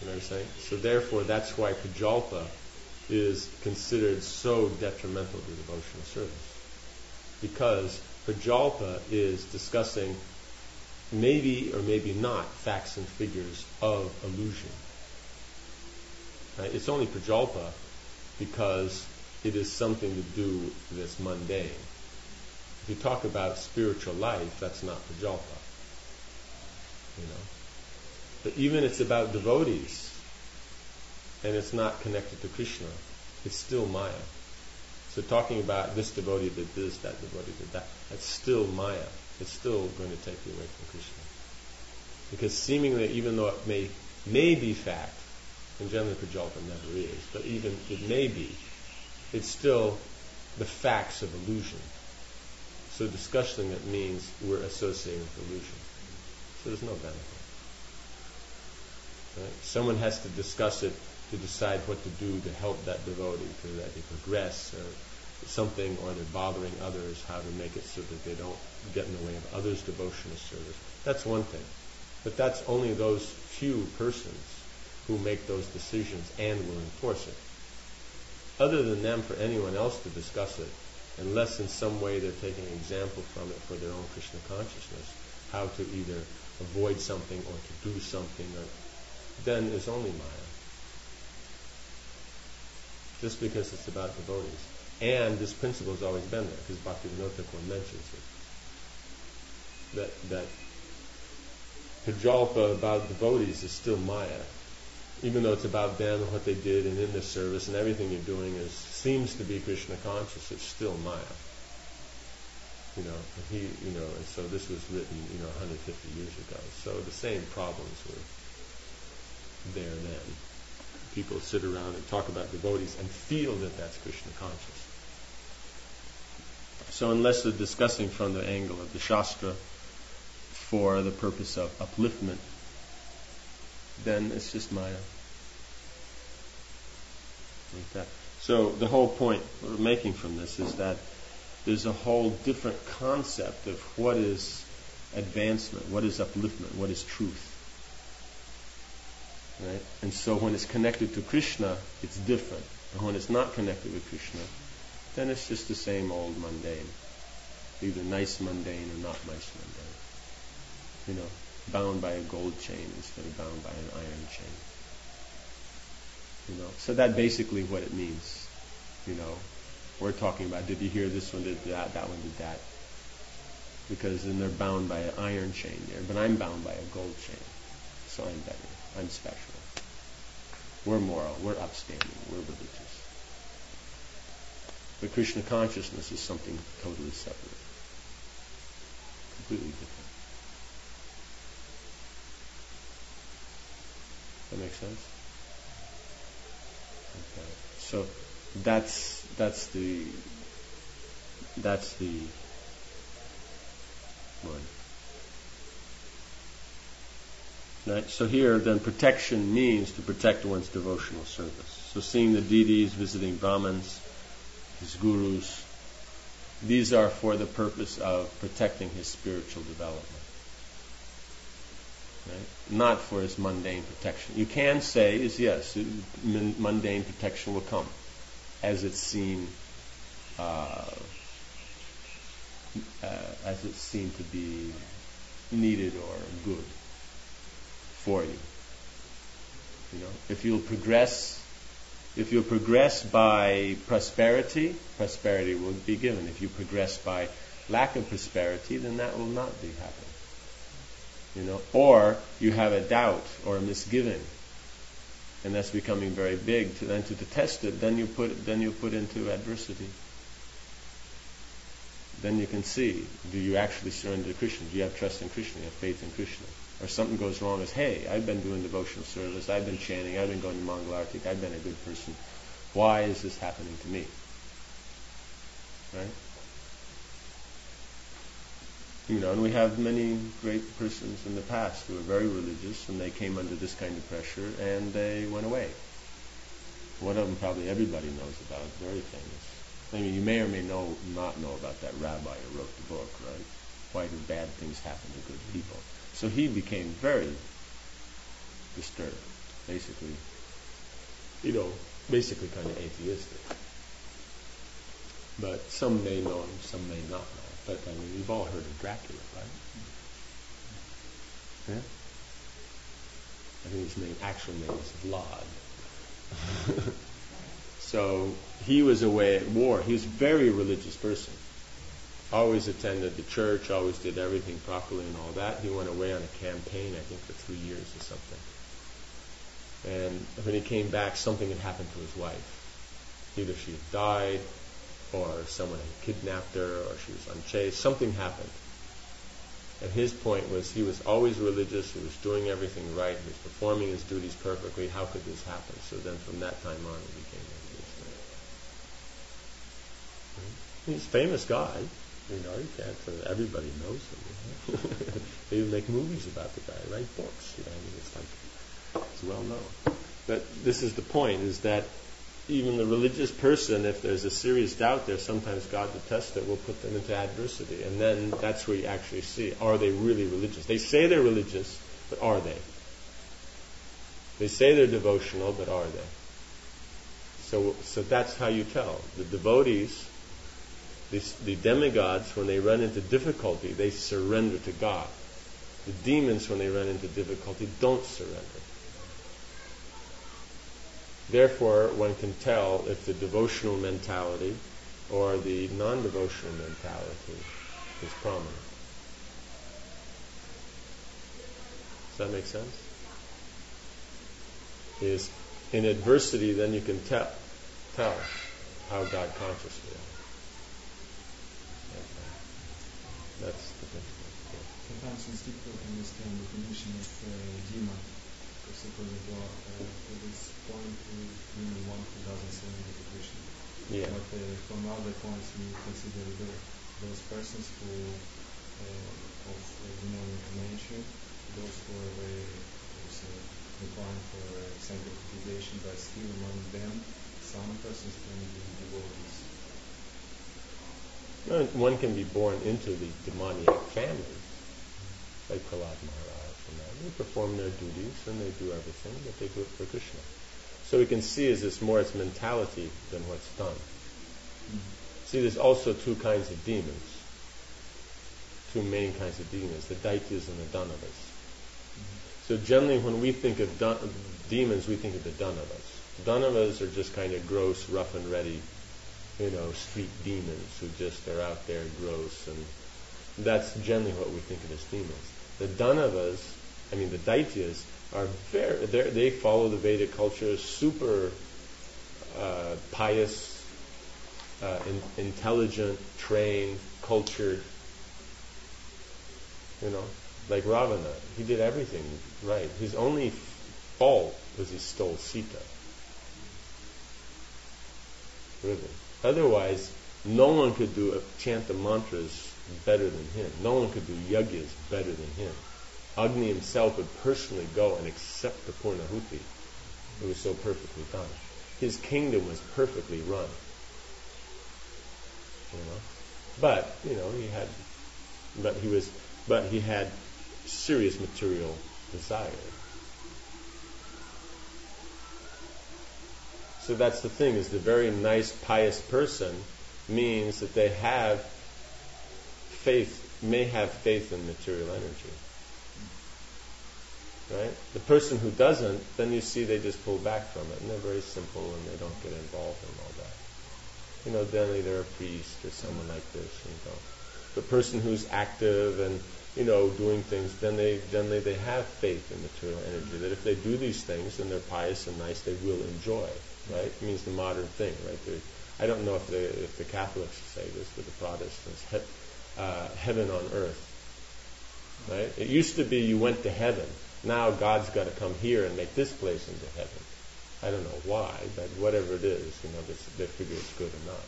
You know what I'm saying? So therefore, that's why Prajalpa is considered so detrimental to devotional service. Because Prajalpa is discussing maybe or maybe not facts and figures of illusion. Right? It's only Prajalpa because it is something to do that's mundane. If you talk about spiritual life, that's not Prajalpa. You know? But even it's about devotees, and it's not connected to Krishna, it's still Maya. So talking about this devotee did this, that devotee did that, that's still Maya. It's still going to take you away from Krishna. Because seemingly, even though it may be fact, and generally Prajalpa never is, but even it may be, it's still the facts of illusion. So discussing it means we're associating with illusion. So there's no benefit. Right? Someone has to discuss it to decide what to do to help that devotee, so that they progress or something, or they're bothering others, how to make it so that they don't get in the way of others' devotional service. That's one thing. But that's only those few persons who make those decisions and will enforce it. Other than them, for anyone else to discuss it, unless in some way they're taking an example from it for their own Krishna consciousness, how to either avoid something or to do something, then it's only Maya. Just because it's about devotees. And this principle has always been there, because Bhaktivinoda Thakur mentions it. That Prajalpa about devotees is still Maya. Even though it's about them and what they did and in the service and everything you're doing seems to be Krishna conscious, it's still Maya. You know, and so this was written, 150 years ago. So the same problems were there then. People sit around and talk about devotees and feel that that's Krishna conscious. So unless they're discussing from the angle of the Shastra for the purpose of upliftment, then it's just Maya. Like that. So the whole point we're making from this is that there's a whole different concept of what is advancement, what is upliftment, what is truth. Right? And so when it's connected to Krishna, it's different. And when it's not connected with Krishna, then it's just the same old mundane. Either nice mundane or not nice mundane. Bound by a gold chain instead of bound by an iron chain. So that's basically what it means. We're talking about, did you hear this one did that one did that. Because then they're bound by an iron chain there, but I'm bound by a gold chain. So I'm better. I'm special. We're moral. We're upstanding. We're religious. But Krishna consciousness is something totally separate. Completely different. That makes sense? Okay. So that's the one. Right? So here, then, protection means to protect one's devotional service. So seeing the deities, visiting Brahmins, his gurus, these are for the purpose of protecting his spiritual development. Right? Not for his mundane protection. You can say, yes, mundane protection will come, as it's seen to be needed or good for you. If you'll progress by prosperity will be given. If you progress by lack of prosperity, then that will not be happening. Or you have a doubt or a misgiving, and that's becoming very big. To test it, then you put into adversity. Then you can see, do you actually surrender to Krishna? Do you have trust in Krishna? Do you have faith in Krishna? Or something goes wrong, hey, I've been doing devotional service, I've been chanting, I've been going to Mangalarti, I've been a good person. Why is this happening to me? Right? And we have many great persons in the past who were very religious, and they came under this kind of pressure, and they went away. One of them probably everybody knows about, very famous. You may or may not know about that rabbi who wrote the book, right? Why do bad things happen to good people? So he became very disturbed. basically, basically kind of atheistic. But some may know him, some may not know. But I mean, you've all heard of Dracula, right? Yeah? I think his actual name is Vlad. So he was away at war. He was a very religious person. Always attended the church, always did everything properly and all that. He went away on a campaign, I think, for 3 years or something. And when he came back, something had happened to his wife. Either she had died, or someone had kidnapped her, or she was unchaste. Something happened. And his point was he was always religious, he was doing everything right, he was performing his duties perfectly. How could this happen? So then from that time on he became atheist. He's a famous guy. You can't, everybody knows him. They even make movies about the guy, write books. It's well known. But this is the point, is that even the religious person, if there's a serious doubt there, sometimes God, to test it, will put them into adversity. And then that's where you actually see, are they really religious? They say they're religious, but are they? They say they're devotional, but are they? So that's how you tell. The devotees, the demigods, when they run into difficulty, they surrender to God. The demons, when they run into difficulty, don't surrender. Therefore, one can tell if the devotional mentality or the non-devotional mentality is prominent. Does that make sense? Is in adversity, then you can tell how God conscious we are. That's the thing. Sometimes it's difficult to understand the definition of demon. Because to this point, we mean one who doesn't surrender to Krishna. Yeah. But from other points, we consider those persons who of demonic nature, those who are very inclined for sanctification, but still among them, some persons can be devotees. One can be born into the demoniac family, like Prahlad Maharaj. They perform their duties and they do everything, but they do it for Krishna. So we can see it's more its mentality than what's done. See, there's also two kinds of demons. Two main kinds of demons, the Daityas and the Danavas. So generally when we think of demons, we think of the Danavas. Danavas are just kind of gross, rough and ready, street demons who just are out there gross, and that's generally what we think of as demons. The Danavas, the Daityas, are they follow the Vedic culture, super pious, intelligent, trained, cultured. Like Ravana, he did everything right. His only fault was he stole Sita. Really. Otherwise, no one could chant the mantras better than him. No one could do yajnas better than him. Agni himself would personally go and accept the Purnahuti. It was so perfectly done. His kingdom was perfectly run. But he had serious material desire. So that's the thing, is the very nice, pious person means that they may have faith in material energy. Right? The person who doesn't, then you see they just pull back from it, and they're very simple, and they don't get involved in all that. Generally they're a priest or someone like this. The person who's active and doing things, then they have faith in material energy. That if they do these things and they're pious and nice, they will enjoy. Right? It means the modern thing. Right? I don't know if the Catholics say this, but the Protestants, heaven on earth. Right? It used to be you went to heaven. Now God's got to come here and make this place into heaven. I don't know why, but whatever it is, they figure it's good enough.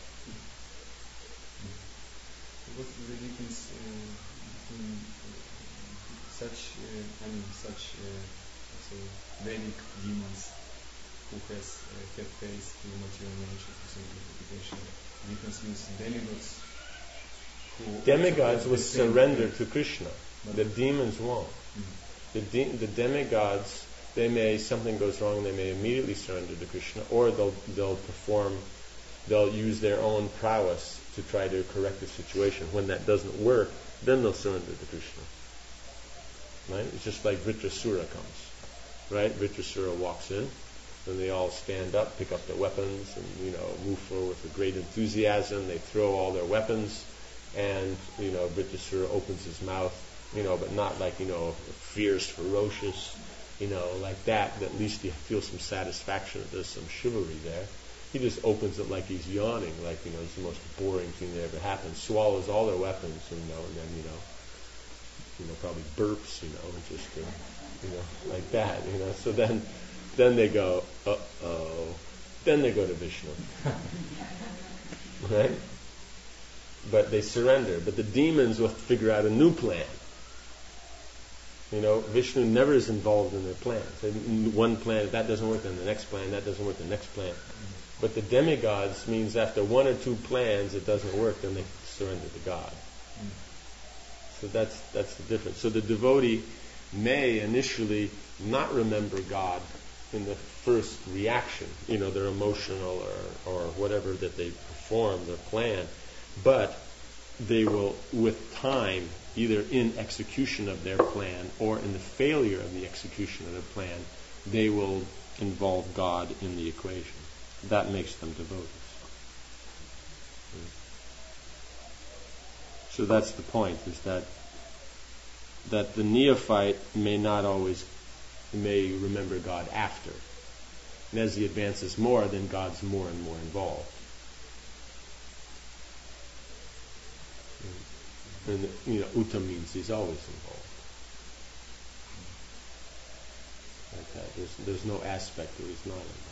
What's the difference between such Vedic demons who has had faith to material nature, to sanctification, difference with demigods? Demigods will surrender to Krishna. The demons won't. The demigods something goes wrong, they may immediately surrender to Krishna, or they'll use their own prowess to try to correct the situation. When that doesn't work, then they'll surrender to Krishna. Right? It's just like Vritrasura comes. Right? Vritrasura walks in, and they all stand up, pick up their weapons, and move forward with great enthusiasm. They throw all their weapons, and Vritrasura opens his mouth, but not like fierce, ferocious, like that. At least you feel some satisfaction that there's some chivalry there. He just opens it like he's yawning, like it's the most boring thing that ever happened. Swallows all their weapons, and then probably burps, and just like that, So then they go, uh-oh. Then they go to Vishnu. Right? But they surrender. But the demons will figure out a new plan. Vishnu never is involved in their plans. One plan, that doesn't work, then the next plan, that doesn't work, the next plan. But the demigods means after one or two plans it doesn't work, then they surrender to God. So that's the difference. So the devotee may initially not remember God in the first reaction, their emotional or whatever that they perform, their plan, but they will, with time, either in execution of their plan or in the failure of the execution of their plan, they will involve God in the equation. That makes them devotees. So that's the point, is that the neophyte may remember God after. And as he advances more, then God's more and more involved. And Uta means he's always involved. Like that. There's no aspect where he's not involved.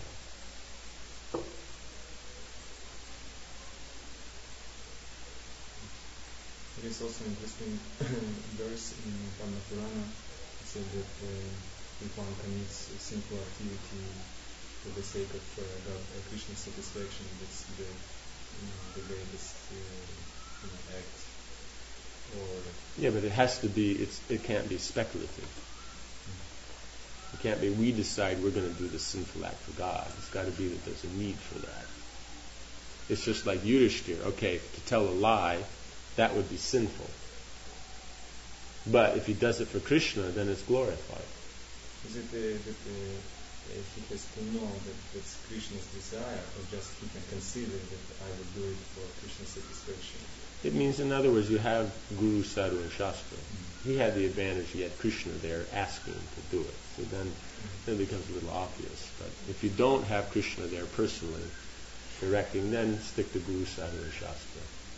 There is also an interesting verse in Padma Purana. It says that if one commits a sinful activity for the sake of Krishna's satisfaction, that's the greatest act. Yeah, but it has to be. It can't be speculative. It can't be. We decide we're going to do this sinful act for God. It's got to be that there's a need for that. It's just like Yudhishthira. Okay, to tell a lie, that would be sinful. But if he does it for Krishna, then it's glorified. Is it that he has to know that that's Krishna's desire, or just he can consider that I would do it for Krishna's satisfaction? It means, in other words, you have Guru, Sadhu, and Shastra. He had the advantage, he had Krishna there asking to do it. So then it becomes a little obvious. But if you don't have Krishna there personally directing, then stick to Guru, Sadhu, and Shastra.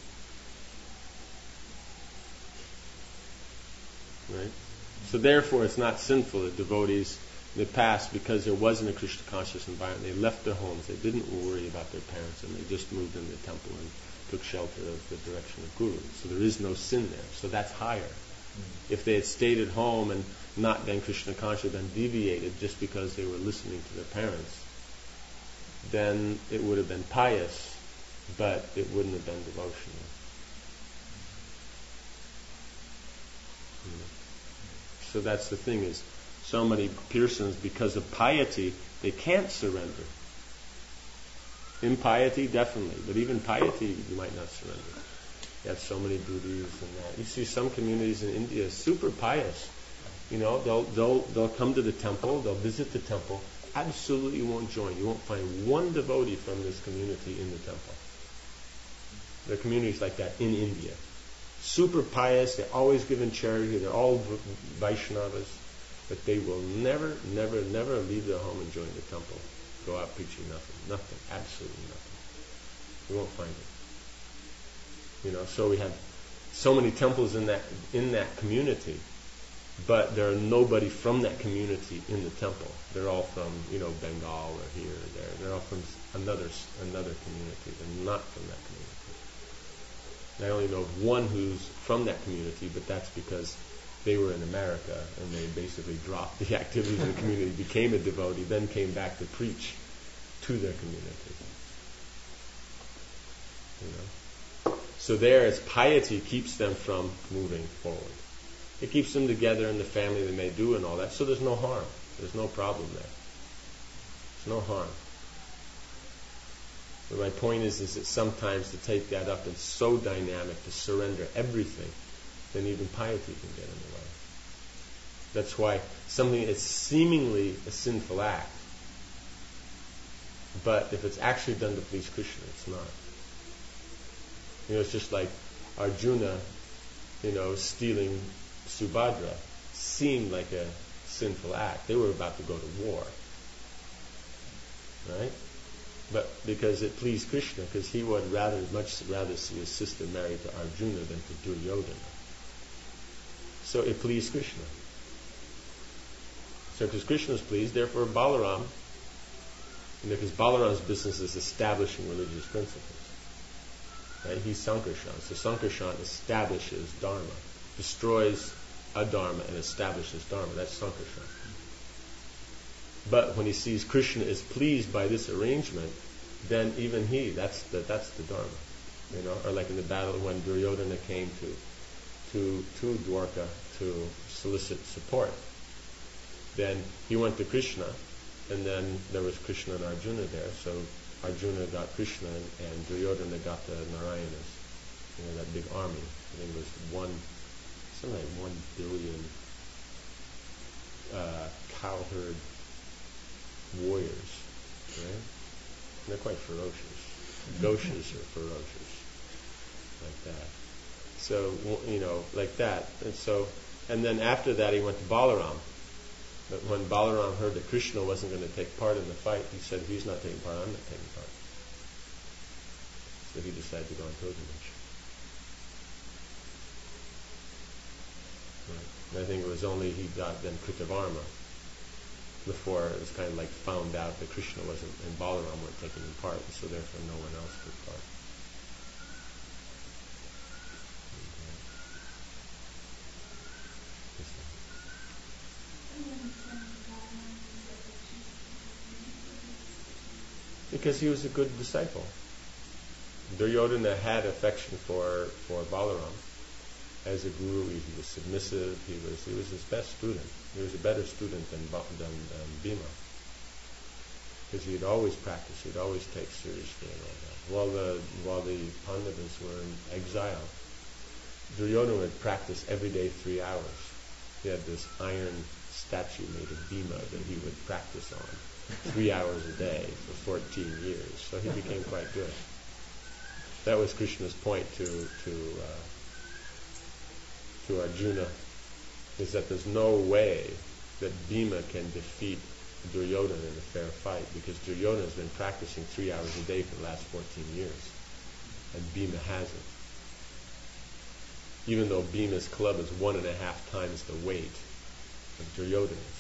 Right? So therefore it's not sinful that devotees in the past, because there wasn't a Krishna conscious environment, they left their homes, they didn't worry about their parents, and they just moved into the temple and took shelter of the direction of Guru. So there is no sin there. So that's higher. If they had stayed at home and not been Krishna conscious, then deviated just because they were listening to their parents, then it would have been pious, but it wouldn't have been devotional. So that's the thing, is so many persons, because of piety, they can't surrender. Impiety, definitely, but even piety, you might not surrender. You have so many duties and that. You see some communities in India, super pious. They'll come to the temple, they'll visit the temple, absolutely won't join. You won't find one devotee from this community in the temple. There are communities like that in India. Super pious, they're always giving charity, they're all Vaishnavas, but they will never leave their home and join the temple, go out preaching nothing, absolutely nothing. You won't find it. So we have so many temples in that community, but there are nobody from that community in the temple. They're all from Bengal or here or there. They're all from another community. They're not from that community. I only know of one who's from that community, but that's because they were in America and they basically dropped the activities of the community, became a devotee, then came back to preach to their community. So there, it's piety keeps them from moving forward. It keeps them together in the family they may do and all that, so there's no harm. There's no problem there. There's no harm. But my point is that sometimes to take that up, it's so dynamic, to surrender everything, then even piety can get in the way. That's why something is seemingly a sinful act, but if it's actually done to please Krishna, it's not. It's just like Arjuna, stealing Subhadra seemed like a sinful act. They were about to go to war. Right? But because it pleased Krishna, because he would much rather see his sister married to Arjuna than to Duryodhana. So it pleased Krishna. So because Krishna is pleased, therefore Balaram, because Balaram's business is establishing religious principles. Right? He's Sankarshan. So Sankarshan establishes Dharma, destroys adharma and establishes Dharma. That's Sankarshan. But when he sees Krishna is pleased by this arrangement, then even that's the Dharma. Or like in the battle when Duryodhana came to Dwarka to solicit support. Then he went to Krishna, and then there was Krishna and Arjuna there, so Arjuna got Krishna and Duryodhana got the Narayanas, that big army. I think it was something like 1 billion cowherd warriors, right? And they're quite ferocious. Gauchos are ferocious, like that. So, like that. And then after that he went to Balaram. But when Balaram heard that Krishna wasn't going to take part in the fight, he said, if he's not taking part, I'm not taking part. So he decided to go on pilgrimage. Right. And I think it was only he got then Kritavarma before it was kind of like found out that Krishna wasn't and Balaram weren't taking part, and so therefore no one else took part. Because he was a good disciple. Duryodhana had affection for Balaram. As a guru, he was submissive. He was his best student. He was a better student than Bhima, because he'd always practice. He'd always take seriously and all that. While the Pandavas were in exile, Duryodhana would practice every day 3 hours. He had this iron statue made of Bhima that he would practice on 3 hours a day for 14 years. So he became quite good. That was Krishna's point to Arjuna, is that there's no way that Bhima can defeat Duryodhana in a fair fight, because Duryodhana has been practicing 3 hours a day for the last 14 years, and Bhima hasn't. Even though Bhima's club is 1.5 times the weight of Duryodhana's,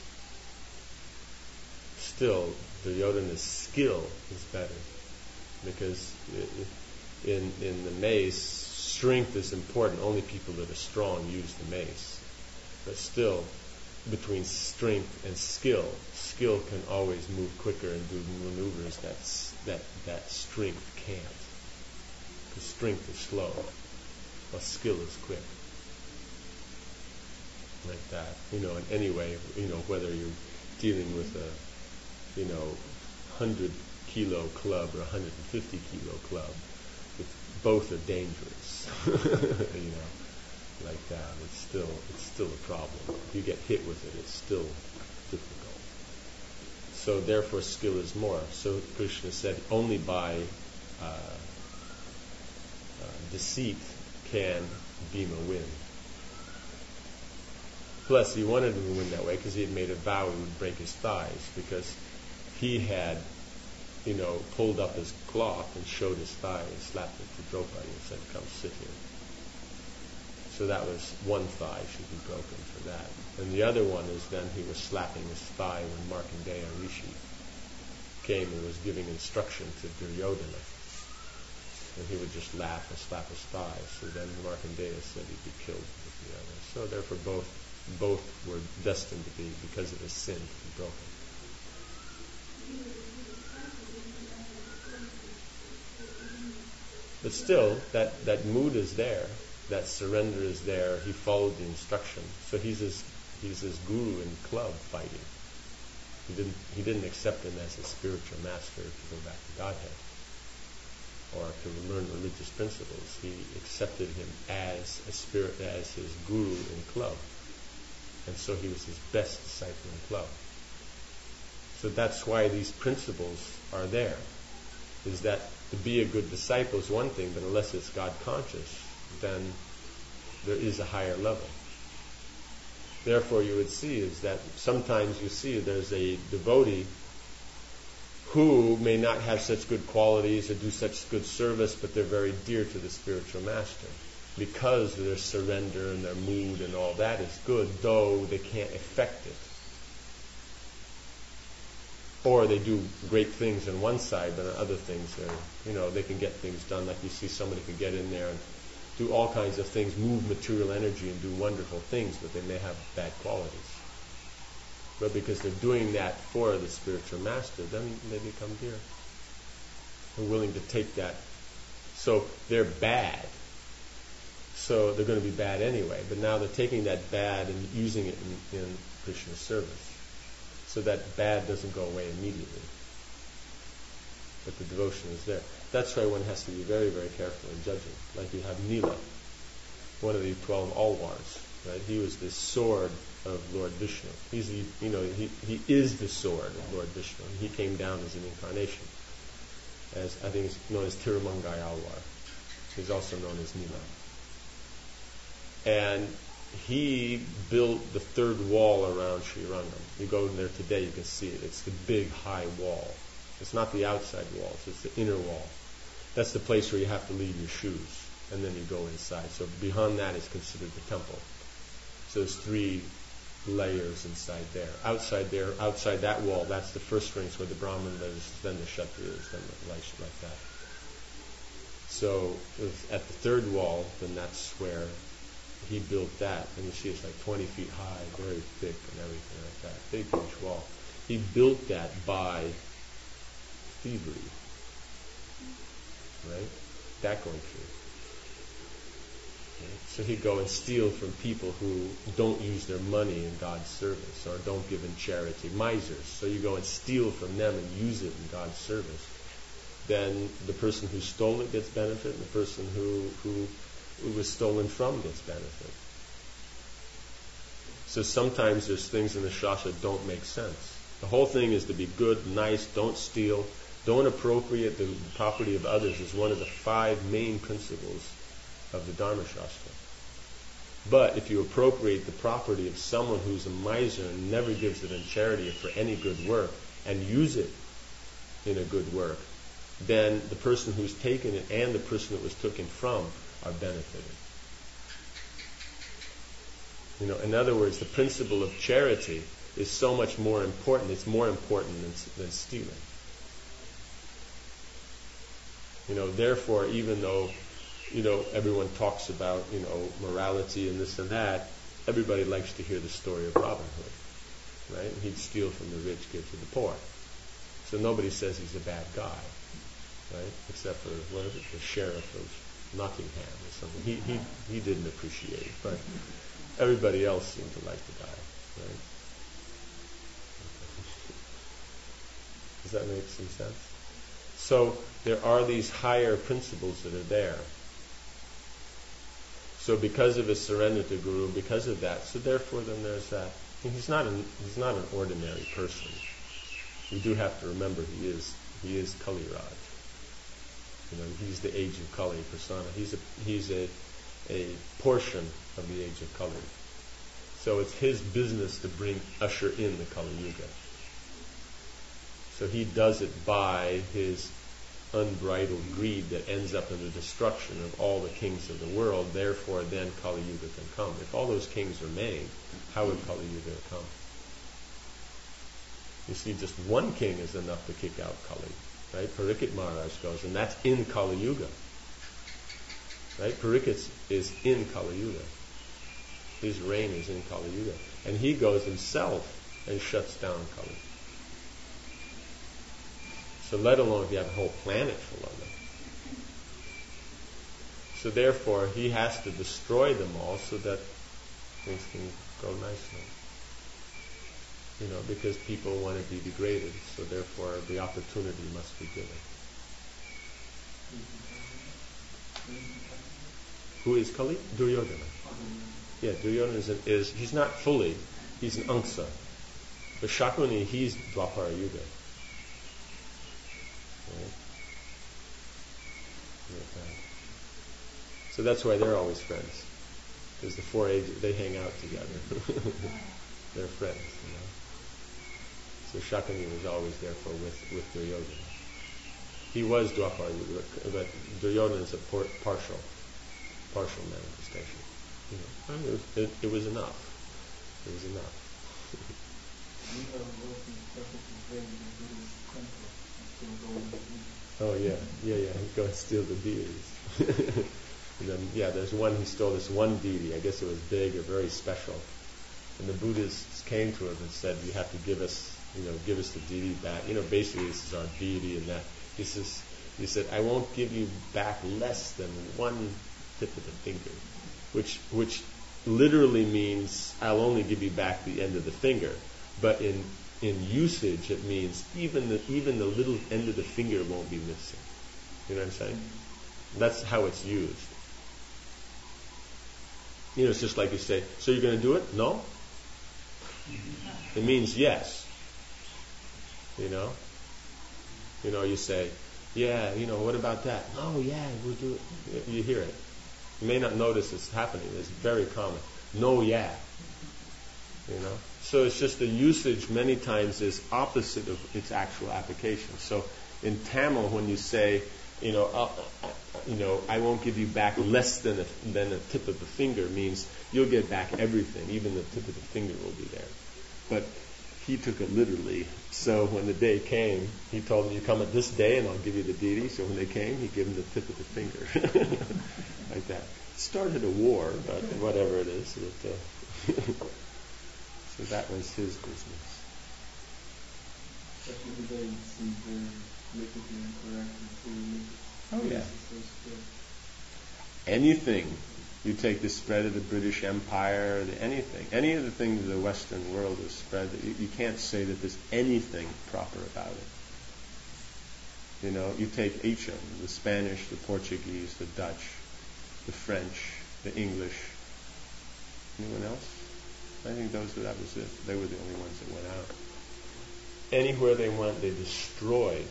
still Duryodhana's skill is better, because in the mace, strength is important. Only people that are strong use the mace. But still, between strength and skill can always move quicker and do maneuvers that strength can't. Because strength is slow, while skill is quick. Like that. And anyway, whether you're dealing with a 100-kilo club or a 150-kilo club, both are dangerous. Like that. It's still a problem. If you get hit with it, it's still difficult. So therefore, skill is more. So Krishna said, only by deceit can Bhima win. Plus, he wanted him to win that way because he had made a vow he would break his thighs, because he had pulled up his cloth and showed his thigh and slapped it to Draupadi and said, come sit here. So that was one thigh should be broken for that. And the other one is then he was slapping his thigh when Markandeya Rishi came and was giving instruction to Duryodhana. And he would just laugh and slap his thigh. So then Markandeya said he'd be killed with the other. So therefore both were destined to be, because of his sin, to be broken. But still, that mood is there, that surrender is there. He followed the instruction, so he's his guru in club fighting. He didn't accept him as a spiritual master to go back to Godhead or to learn religious principles. He accepted him as a spirit, as his guru in club. And so he was his best disciple in club. So that's why these principles are there. Is that to be a good disciple is one thing, but unless it's God conscious, then there is a higher level. Therefore, you would see is that sometimes you see there's a devotee who may not have such good qualities or do such good service, but they're very dear to the spiritual master. Because their surrender and their mood and all that is good, though they can't affect it. Or they do great things on one side, but on other things, they can get things done. Like you see somebody can get in there and do all kinds of things, move material energy and do wonderful things, but they may have bad qualities. But because they're doing that for the spiritual master, then they become dear. They're willing to take that. So they're bad. So they're going to be bad anyway. But now they're taking that bad and using it in Krishna's service. So that bad doesn't go away immediately. But the devotion is there. That's why one has to be very, very careful in judging. Like you have Nila, one of the 12 Alwars, right? He was the sword of Lord Vishnu. He is the sword of Lord Vishnu. He came down as an incarnation. As I think it's known as Tirumangai Alwar. He's also known as Nila. And he built the third wall around Srirangam. You go in there today, you can see it. It's the big high wall. It's not the outside walls, it's the inner wall. That's the place where you have to leave your shoes, and then you go inside. So beyond that is considered the temple. So there's 3 layers inside there. Outside that wall, that's the first ranks where the Brahman lives, then the Kshatriyas, then the Vaishya, like that. So at the third wall, then that's where he built that, and you see it's like 20 feet high, very thick and everything like that. Big, huge wall. He built that by thievery. Right? That going through. Right? So he'd go and steal from people who don't use their money in God's service or don't give in charity. Misers. So you go and steal from them and use it in God's service. Then the person who stole it gets benefit, and the person who was stolen from gets benefit. So sometimes there's things in the Shastra that don't make sense. The whole thing is to be good, nice, don't steal, don't appropriate the property of others is one of the 5 main principles of the Dharma Shastra. But if you appropriate the property of someone who's a miser and never gives it in charity or for any good work and use it in a good work, then the person who's taken it and the person it was taken from are benefited. In other words, the principle of charity is so much more important. It's more important than stealing. Therefore, even though, everyone talks about, morality and this and that, everybody likes to hear the story of Robin Hood, right? He'd steal from the rich, give to the poor. So nobody says he's a bad guy, right? Except for, the sheriff of Nottingham or something. He didn't appreciate it, but everybody else seemed to like the guy, right? Does that make some sense? So there are these higher principles that are there. So because of his surrender to Guru, because of that, so therefore then there's that. He's not an ordinary person. We do have to remember he is Kali Raj. He's the age of Kali persona. He's a portion of the age of Kali. So it's his business to usher in the Kali Yuga. So he does it by his unbridled greed that ends up in the destruction of all the kings of the world. Therefore, then Kali Yuga can come. If all those kings remain, how would Kali Yuga come? You see, just one king is enough to kick out Kali. Right? Parikshit Maharaj goes, and that's in Kali Yuga. Right? Parikshit is in Kali Yuga. His reign is in Kali Yuga. And he goes himself and shuts down Kali. So let alone if you have a whole planet full of them. So therefore, he has to destroy them all so that things can go nicely. because people want to be degraded, so therefore the opportunity must be given. Who is Kali? Duryodhana. Yeah, Duryodhana he's not fully, he's an Angsa. But Shakuni, he's Dwapara Yuga. Right? So that's why they're always friends. Because the four ages, they hang out together. They're friends, So Shakuni was always there with Duryodhana. He was Dwapara Yuga, but Duryodhana is a partial manifestation. It was enough. It was enough. Oh yeah. He go and steal the deities. And then there's one who stole this one deity. I guess it was big or very special. And the Buddhists came to him and said, "You have to give us the deity back. Basically this is our deity." And that he said, "I won't give you back less than one tip of the finger," which literally means I'll only give you back the end of the finger. But in usage, it means even the little end of the finger won't be missing. You know what I'm saying? That's how it's used. It's just like you say, "So you're going to do it?" "No." It means yes. You say, "Yeah, what about that?" "Oh, yeah, we'll do it." You hear it. You may not notice it's happening. It's very common. "No, yeah." So it's just the usage many times is opposite of its actual application. So in Tamil, when you say, I won't give you back less than a tip of the finger, means you'll get back everything. Even the tip of the finger will be there. But he took it literally. So when the day came, he told them, "You come at this day and I'll give you the deity." So when they came, he gave them the tip of the finger. Like that. It started a war, but whatever it is. So that was his business. Oh yeah. Anything. You take the spread of the British Empire, any of the things of the Western world is spread. You can't say that there's anything proper about it. You take each of them, the Spanish, the Portuguese, the Dutch, the French, the English. Anyone else? I think that was it. They were the only ones that went out. Anywhere they went, they destroyed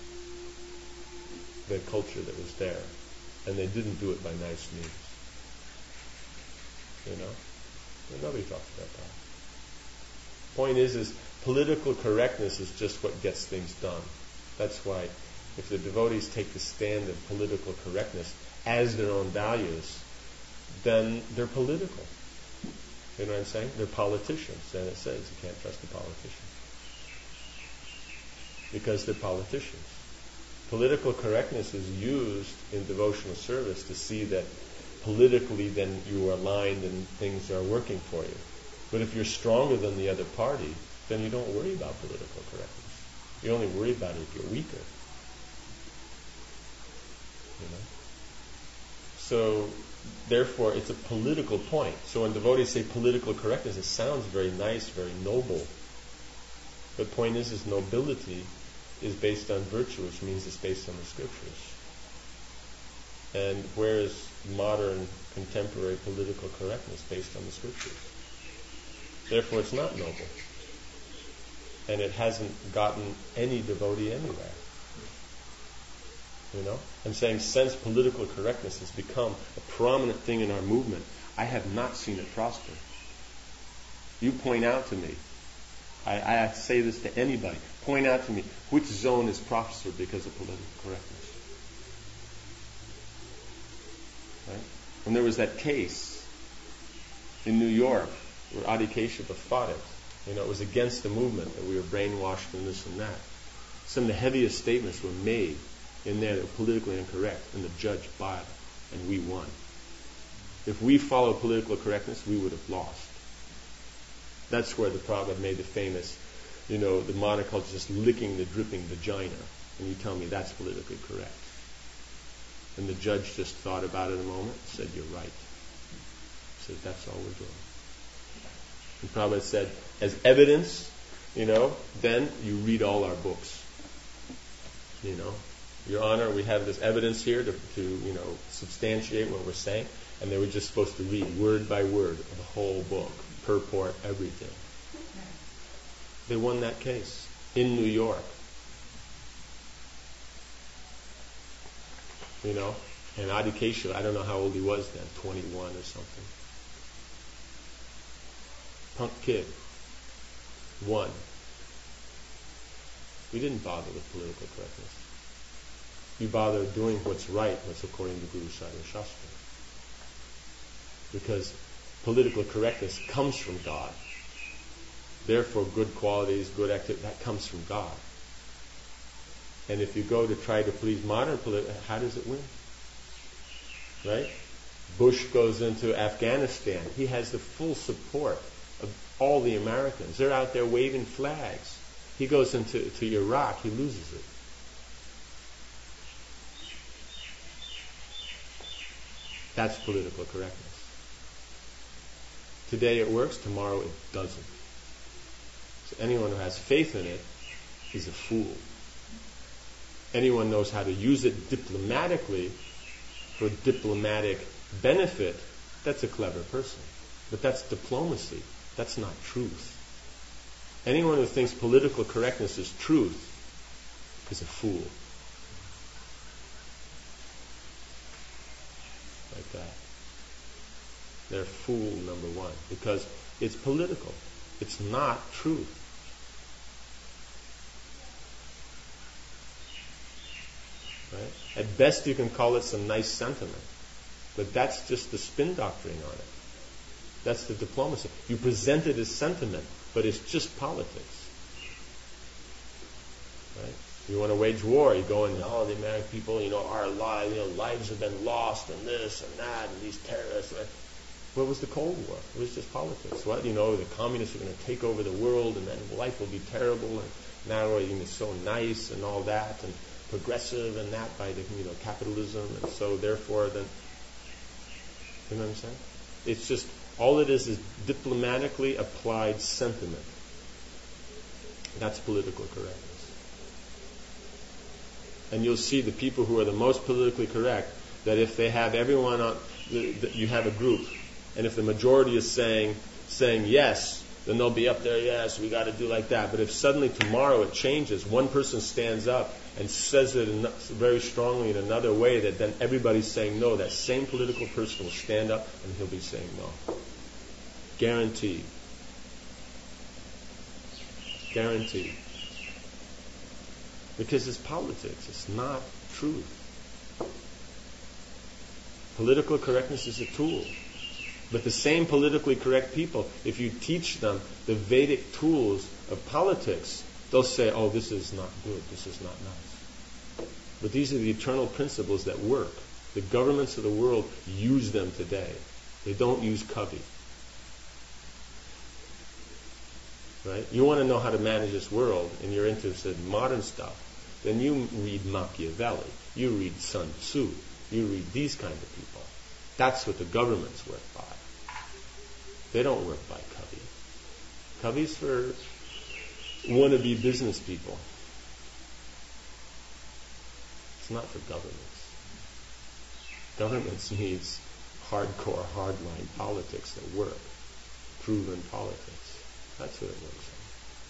the culture that was there. And they didn't do it by nice means. And nobody talks about that. Point is political correctness is just what gets things done. That's why if the devotees take the stand of political correctness as their own values, then they're political. You know what I'm saying? They're politicians. And it says you can't trust a politician. Because they're politicians. Political correctness is used in devotional service to see that politically then you are aligned and things are working for you. But if you're stronger than the other party, then you don't worry about political correctness. You only worry about it if you're weaker. So therefore it's a political point. So when devotees say political correctness, it sounds very nice, very noble. The point is nobility is based on virtue, which means it's based on the scriptures. And where is modern, contemporary political correctness based on the scriptures? Therefore it's not noble. And it hasn't gotten any devotee anywhere. I'm saying since political correctness has become a prominent thing in our movement, I have not seen it prosper. You point out to me, I say this to anybody, point out to me which zone is prospered because of political correctness. Right? When there was that case in New York where Adi Keshava fought it, it was against the movement that we were brainwashed and this and that. Some of the heaviest statements were made in there that were politically incorrect, and the judge bought it, and we won. If we followed political correctness, we would have lost. That's where the Prabhupada made the famous, the monoculture just licking the dripping vagina, and you tell me that's politically correct. And the judge just thought about it a moment and said, "You're right." He said, "That's all we're doing." And Prabhupada said, as evidence, then you read all our books. Your Honor, we have this evidence here to substantiate what we're saying, and they were just supposed to read word by word the whole book, purport, everything. They won that case in New York. And Adikesha, I don't know how old he was then, 21 or something. Punk kid. Won. We didn't bother with political correctness. You bother doing what's right, what's according to Guru Sarva Shastra. Because political correctness comes from God. Therefore, good qualities, good activity, that comes from God. And if you go to try to please modern politics, how does it win? Right? Bush goes into Afghanistan. He has the full support of all the Americans. They're out there waving flags. He goes into Iraq. He loses it. That's political correctness. Today it works, tomorrow it doesn't. So anyone who has faith in it is a fool. Anyone knows how to use it diplomatically for diplomatic benefit, that's a clever person. But that's diplomacy. That's not truth. Anyone who thinks political correctness is truth is a fool. Like that. They're fool number one. Because it's political. It's not truth. Right? At best you can call it some nice sentiment. But that's just the spin doctrine on it. That's the diplomacy. You present it as sentiment, but it's just politics. Right? You want to wage war, you go and, the American people, our lives have been lost and this and that and these terrorists. Right? What was the Cold War? It was just politics. What? The communists are going to take over the world and then life will be terrible and now everything is so nice and all that and progressive and that by the capitalism and so therefore then, you know what I'm saying? It's just, all it is diplomatically applied sentiment. That's political correctness. And you'll see the people who are the most politically correct, that if they have everyone on, you have a group, and if the majority is saying yes, then they'll be up there, yes, we got to do like that. But if suddenly tomorrow it changes, one person stands up and says it very strongly in another way, that then everybody's saying no, that same political person will stand up and he'll be saying no. Guaranteed. Guaranteed. Because it's politics. It's not truth. Political correctness is a tool. But the same politically correct people, if you teach them the Vedic tools of politics, they'll say, oh, this is not good, this is not nice. But these are the eternal principles that work. The governments of the world use them today. They don't use Kavi. Right? You want to know how to manage this world and you're interested in modern stuff, then you read Machiavelli, you read Sun Tzu, you read these kind of people. That's what the governments work by. They don't work by Kavi. Kavi's for wannabe business people. It's not for governments. Governments needs hardcore, hardline politics that work. Proven politics. That's what it works on.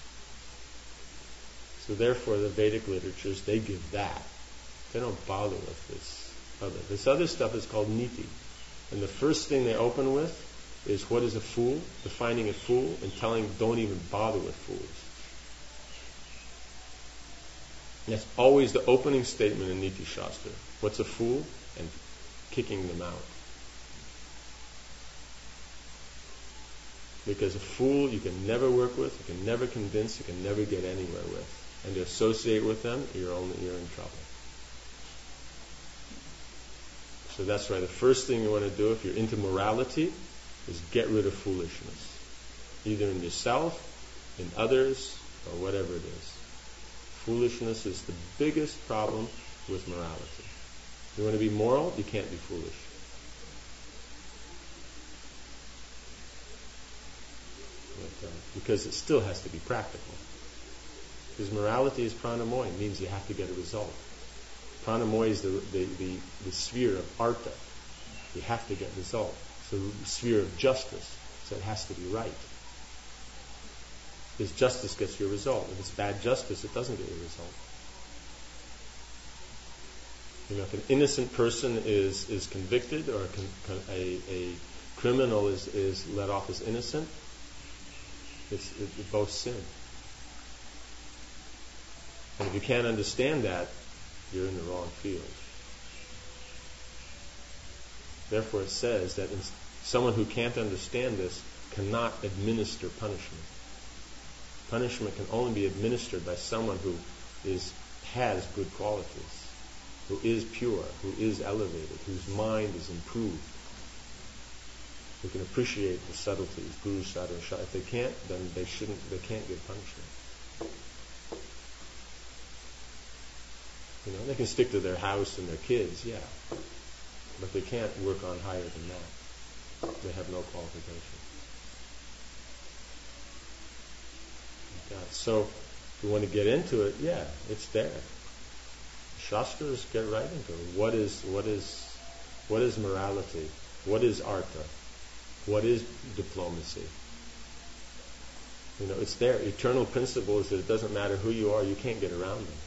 So therefore the Vedic literatures, they give that. They don't bother with this other. This other stuff is called niti. And the first thing they open with is what is a fool, defining a fool, and telling don't even bother with fools. And that's always the opening statement in Niti Shastra. What's a fool? And kicking them out. Because a fool you can never work with, you can never convince, you can never get anywhere with. And to associate with them, you're in trouble. So that's why the first thing you want to do if you're into morality is get rid of foolishness. Either in yourself, in others, or whatever it is. Foolishness is the biggest problem with morality. You want to be moral, you can't be foolish. because it still has to be practical. Because morality is pranamoy, means you have to get a result. Pranamoy is the sphere of artha. You have to get result. So the sphere of justice. So it has to be right. Because justice gets you a result. If it's bad justice, it doesn't get you a result. If an innocent person is convicted, or a criminal is let off as innocent, it's both sin. And if you can't understand that, you're in the wrong field. Therefore it says that someone who can't understand this cannot administer punishment. Punishment can only be administered by someone who has good qualities, who is pure, who is elevated, whose mind is improved, who can appreciate the subtleties, guru, sadhu, shah. If they can't, then they can't give punishment. They can stick to their house and their kids, yeah. But they can't work on higher than that. They have no qualification. So, if you want to get into it, yeah, it's there. Shastras get right into it. What is morality? What is artha? What is diplomacy? It's there. Eternal principle is that it doesn't matter who you are, you can't get around them.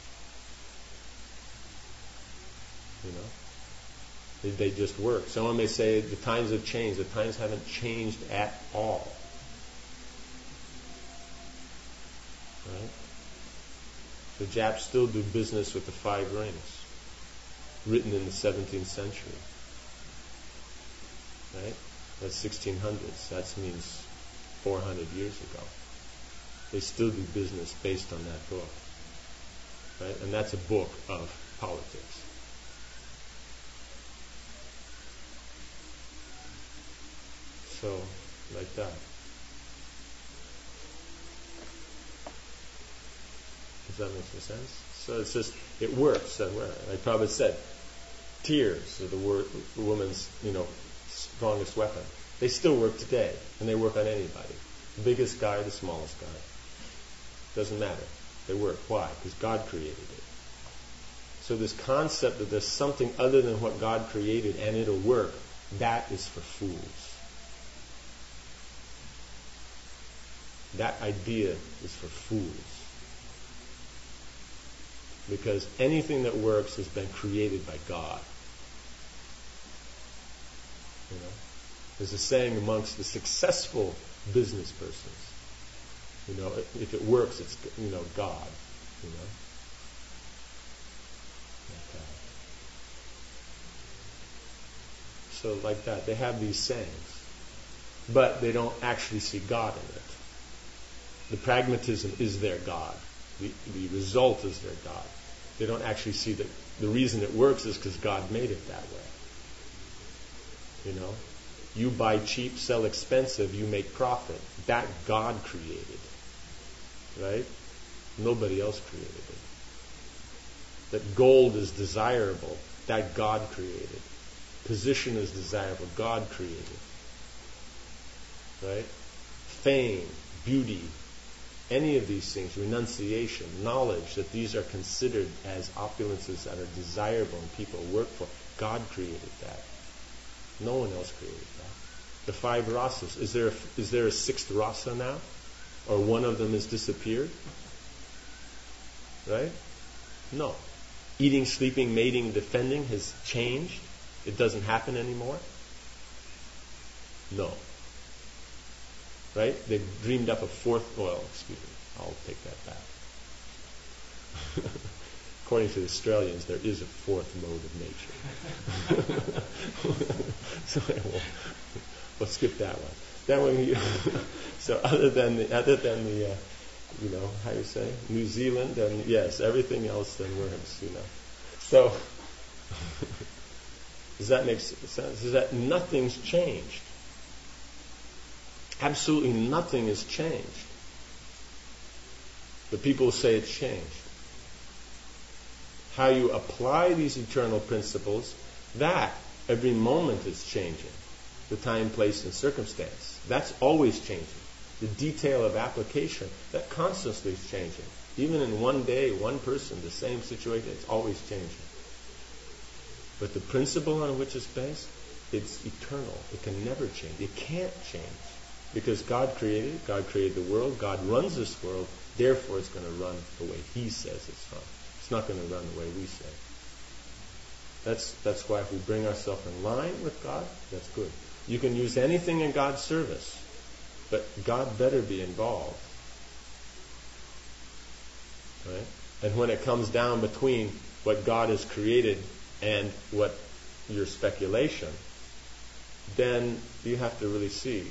They just work. Someone may say the times have changed. The times haven't changed at all. Right? The Japs still do business with the 5 rings, written in the 17th century. Right? That's 1600s. That means 400 years ago. They still do business based on that book. Right? And that's a book of politics. So, like that. Does that make some sense? So it's just, it works. Like Prabhupada said, tears are the woman's, strongest weapon. They still work today, and they work on anybody. The biggest guy, the smallest guy. Doesn't matter. They work. Why? Because God created it. So this concept that there's something other than what God created and it'll work, that is for fools. That idea is for fools. Because anything that works has been created by God. There's a saying amongst the successful business persons. If it works, it's God. So like that, they have these sayings, but they don't actually see God in it. The pragmatism is their God. The result is their God. They don't actually see that the reason it works is because God made it that way. You buy cheap, sell expensive, you make profit. That God created. Right? Nobody else created it. That gold is desirable. That God created. Position is desirable. God created. Right? Fame, beauty, any of these things, renunciation, knowledge, that these are considered as opulences that are desirable and people work for. God created that. No one else created that. The 5 rasas. Is there a 6th rasa now? Or one of them has disappeared? Right? No. Eating, sleeping, mating, defending has changed? It doesn't happen anymore? No. Right? They've dreamed up a 4th, excuse me, I'll take that back. According to the Australians, there is a 4th mode of nature. So we'll skip that one. That one, so other than the how you say, New Zealand, and yes, everything else, then we're So, does that make sense? Is that nothing's changed? Absolutely nothing has changed. The people say it's changed. How you apply these eternal principles, that every moment is changing. The time, place, and circumstance. That's always changing. The detail of application, that constantly is changing. Even in one day, one person, the same situation, it's always changing. But the principle on which it's based, it's eternal. It can never change. It can't change. Because God created it, God created the world, God runs this world, therefore it's going to run the way He says it's run. It's not going to run the way we say. That's why if we bring ourselves in line with God, that's good. You can use anything in God's service, but God better be involved. Right? And when it comes down between what God has created and what your speculation, then you have to really see,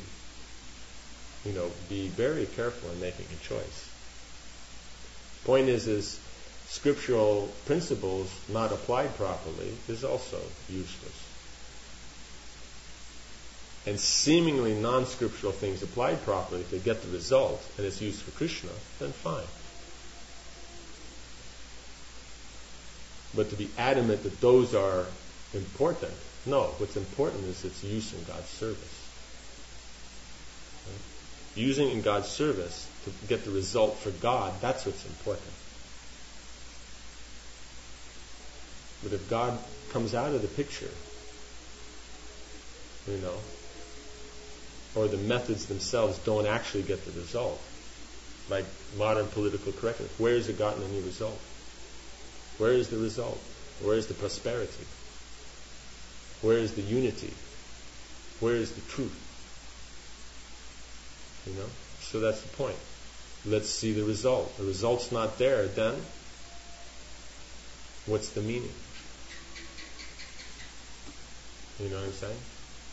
be very careful in making a choice. Point is scriptural principles not applied properly is also useless. And seemingly non-scriptural things applied properly to get the result, and it's used for Krishna, then fine. But to be adamant that those are important, no. What's important is its use in God's service. Right? Using in God's service to get the result for God, that's what's important. But if God comes out of the picture, or the methods themselves don't actually get the result, like modern political correctness, where has it gotten any result? Where is the result? Where is the prosperity? Where is the unity? Where is the truth? So that's the point. Let's see the result. The result's not there, then what's the meaning? You know what I'm saying?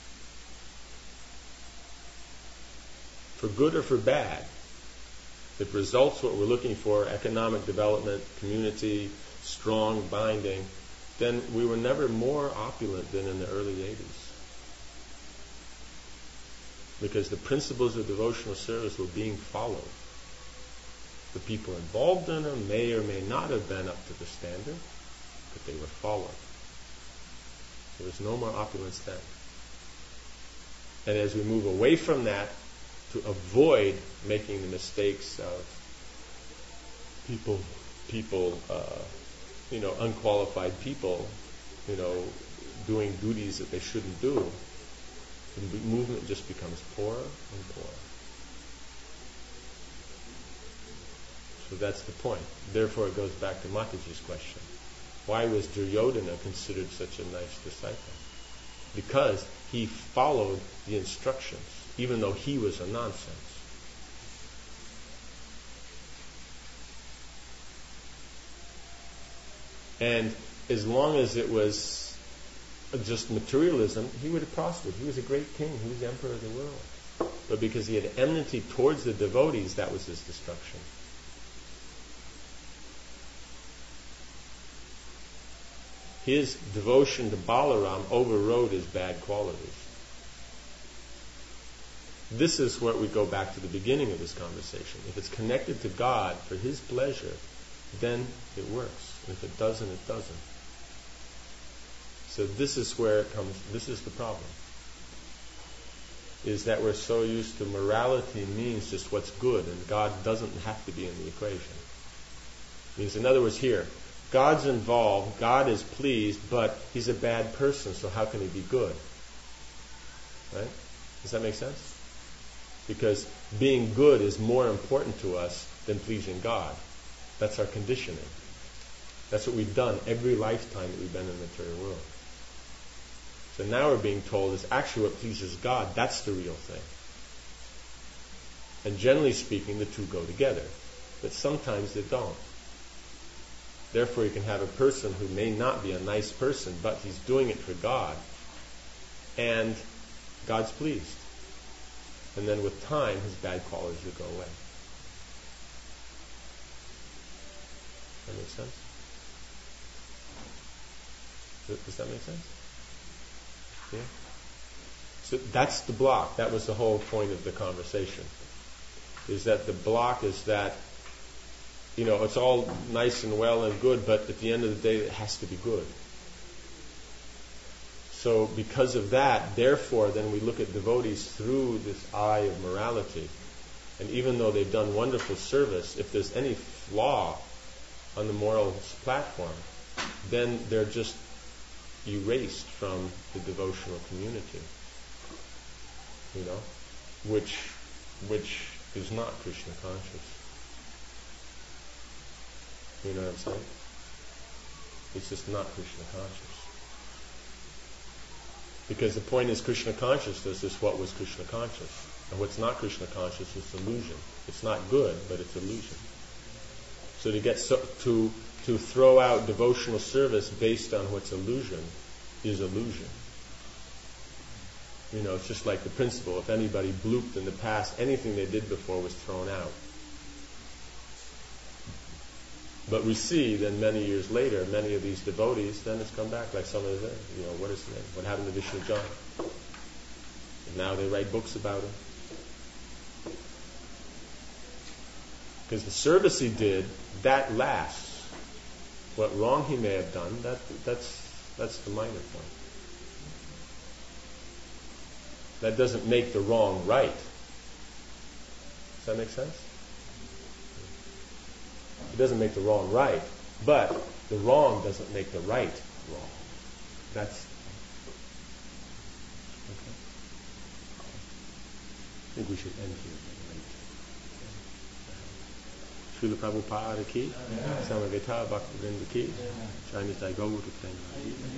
For good or for bad, if results what we're looking for, economic development, community, strong binding, then we were never more opulent than in the early 80s. Because the principles of devotional service were being followed. The people involved in them may or may not have been up to the standard, but they were followed. There was no more opulence then. And as we move away from that, to avoid making the mistakes of unqualified people, doing duties that they shouldn't do, the movement just becomes poorer and poorer. So that's the point. Therefore it goes back to Mataji's question. Why was Duryodhana considered such a nice disciple? Because he followed the instructions, even though he was a nonsense. And as long as it was just materialism, he would have prospered. He was a great king. He was the emperor of the world. But because he had enmity towards the devotees, that was his destruction. His devotion to Balaram overrode his bad qualities. This is where we go back to the beginning of this conversation. If it's connected to God for His pleasure, then it works. And if it doesn't, it doesn't. So this is where it comes, this is the problem. Is that we're so used to morality means just what's good, and God doesn't have to be in the equation. It means, in other words, here, God's involved, God is pleased, but He's a bad person, so how can He be good? Right? Does that make sense? Because being good is more important to us than pleasing God. That's our conditioning. That's what we've done every lifetime that we've been in the material world. So now we're being told is actually what pleases God, that's the real thing. And generally speaking, the two go together. But sometimes they don't. Therefore, you can have a person who may not be a nice person, but he's doing it for God. And God's pleased. And then with time, his bad qualities will go away. That makes sense? Does that make sense? Yeah? So that's the block. That was the whole point of the conversation. Is that the block is that, it's all nice and well and good, but at the end of the day, it has to be good. So because of that, therefore, then we look at devotees through this eye of morality. And even though they've done wonderful service, if there's any flaw on the moral platform, then they're just erased from the devotional community. You know? Which is not Krishna conscious. You know what I'm saying? It's just not Krishna conscious. Because the point is, Krishna consciousness is what was Krishna conscious. And what's not Krishna conscious is illusion. It's not good, but it's illusion. So to throw out devotional service based on what's illusion is illusion. You know, it's just like the principle. If anybody blooped in the past, anything they did before was thrown out. But we see then many years later, many of these devotees then has come back, like some of them. You know, what is the name? What happened to Vishnu John? And now they write books about him. Because the service he did, that lasts. What wrong he may have done, that's the minor point. That doesn't make the wrong right. Does that make sense? It doesn't make the wrong right, but the wrong doesn't make the right wrong. That's okay. I think we should end here. Srila Prabhupada ki, Samaveta Bhaktivinoda ki, Chinese Dai Gauru Prema.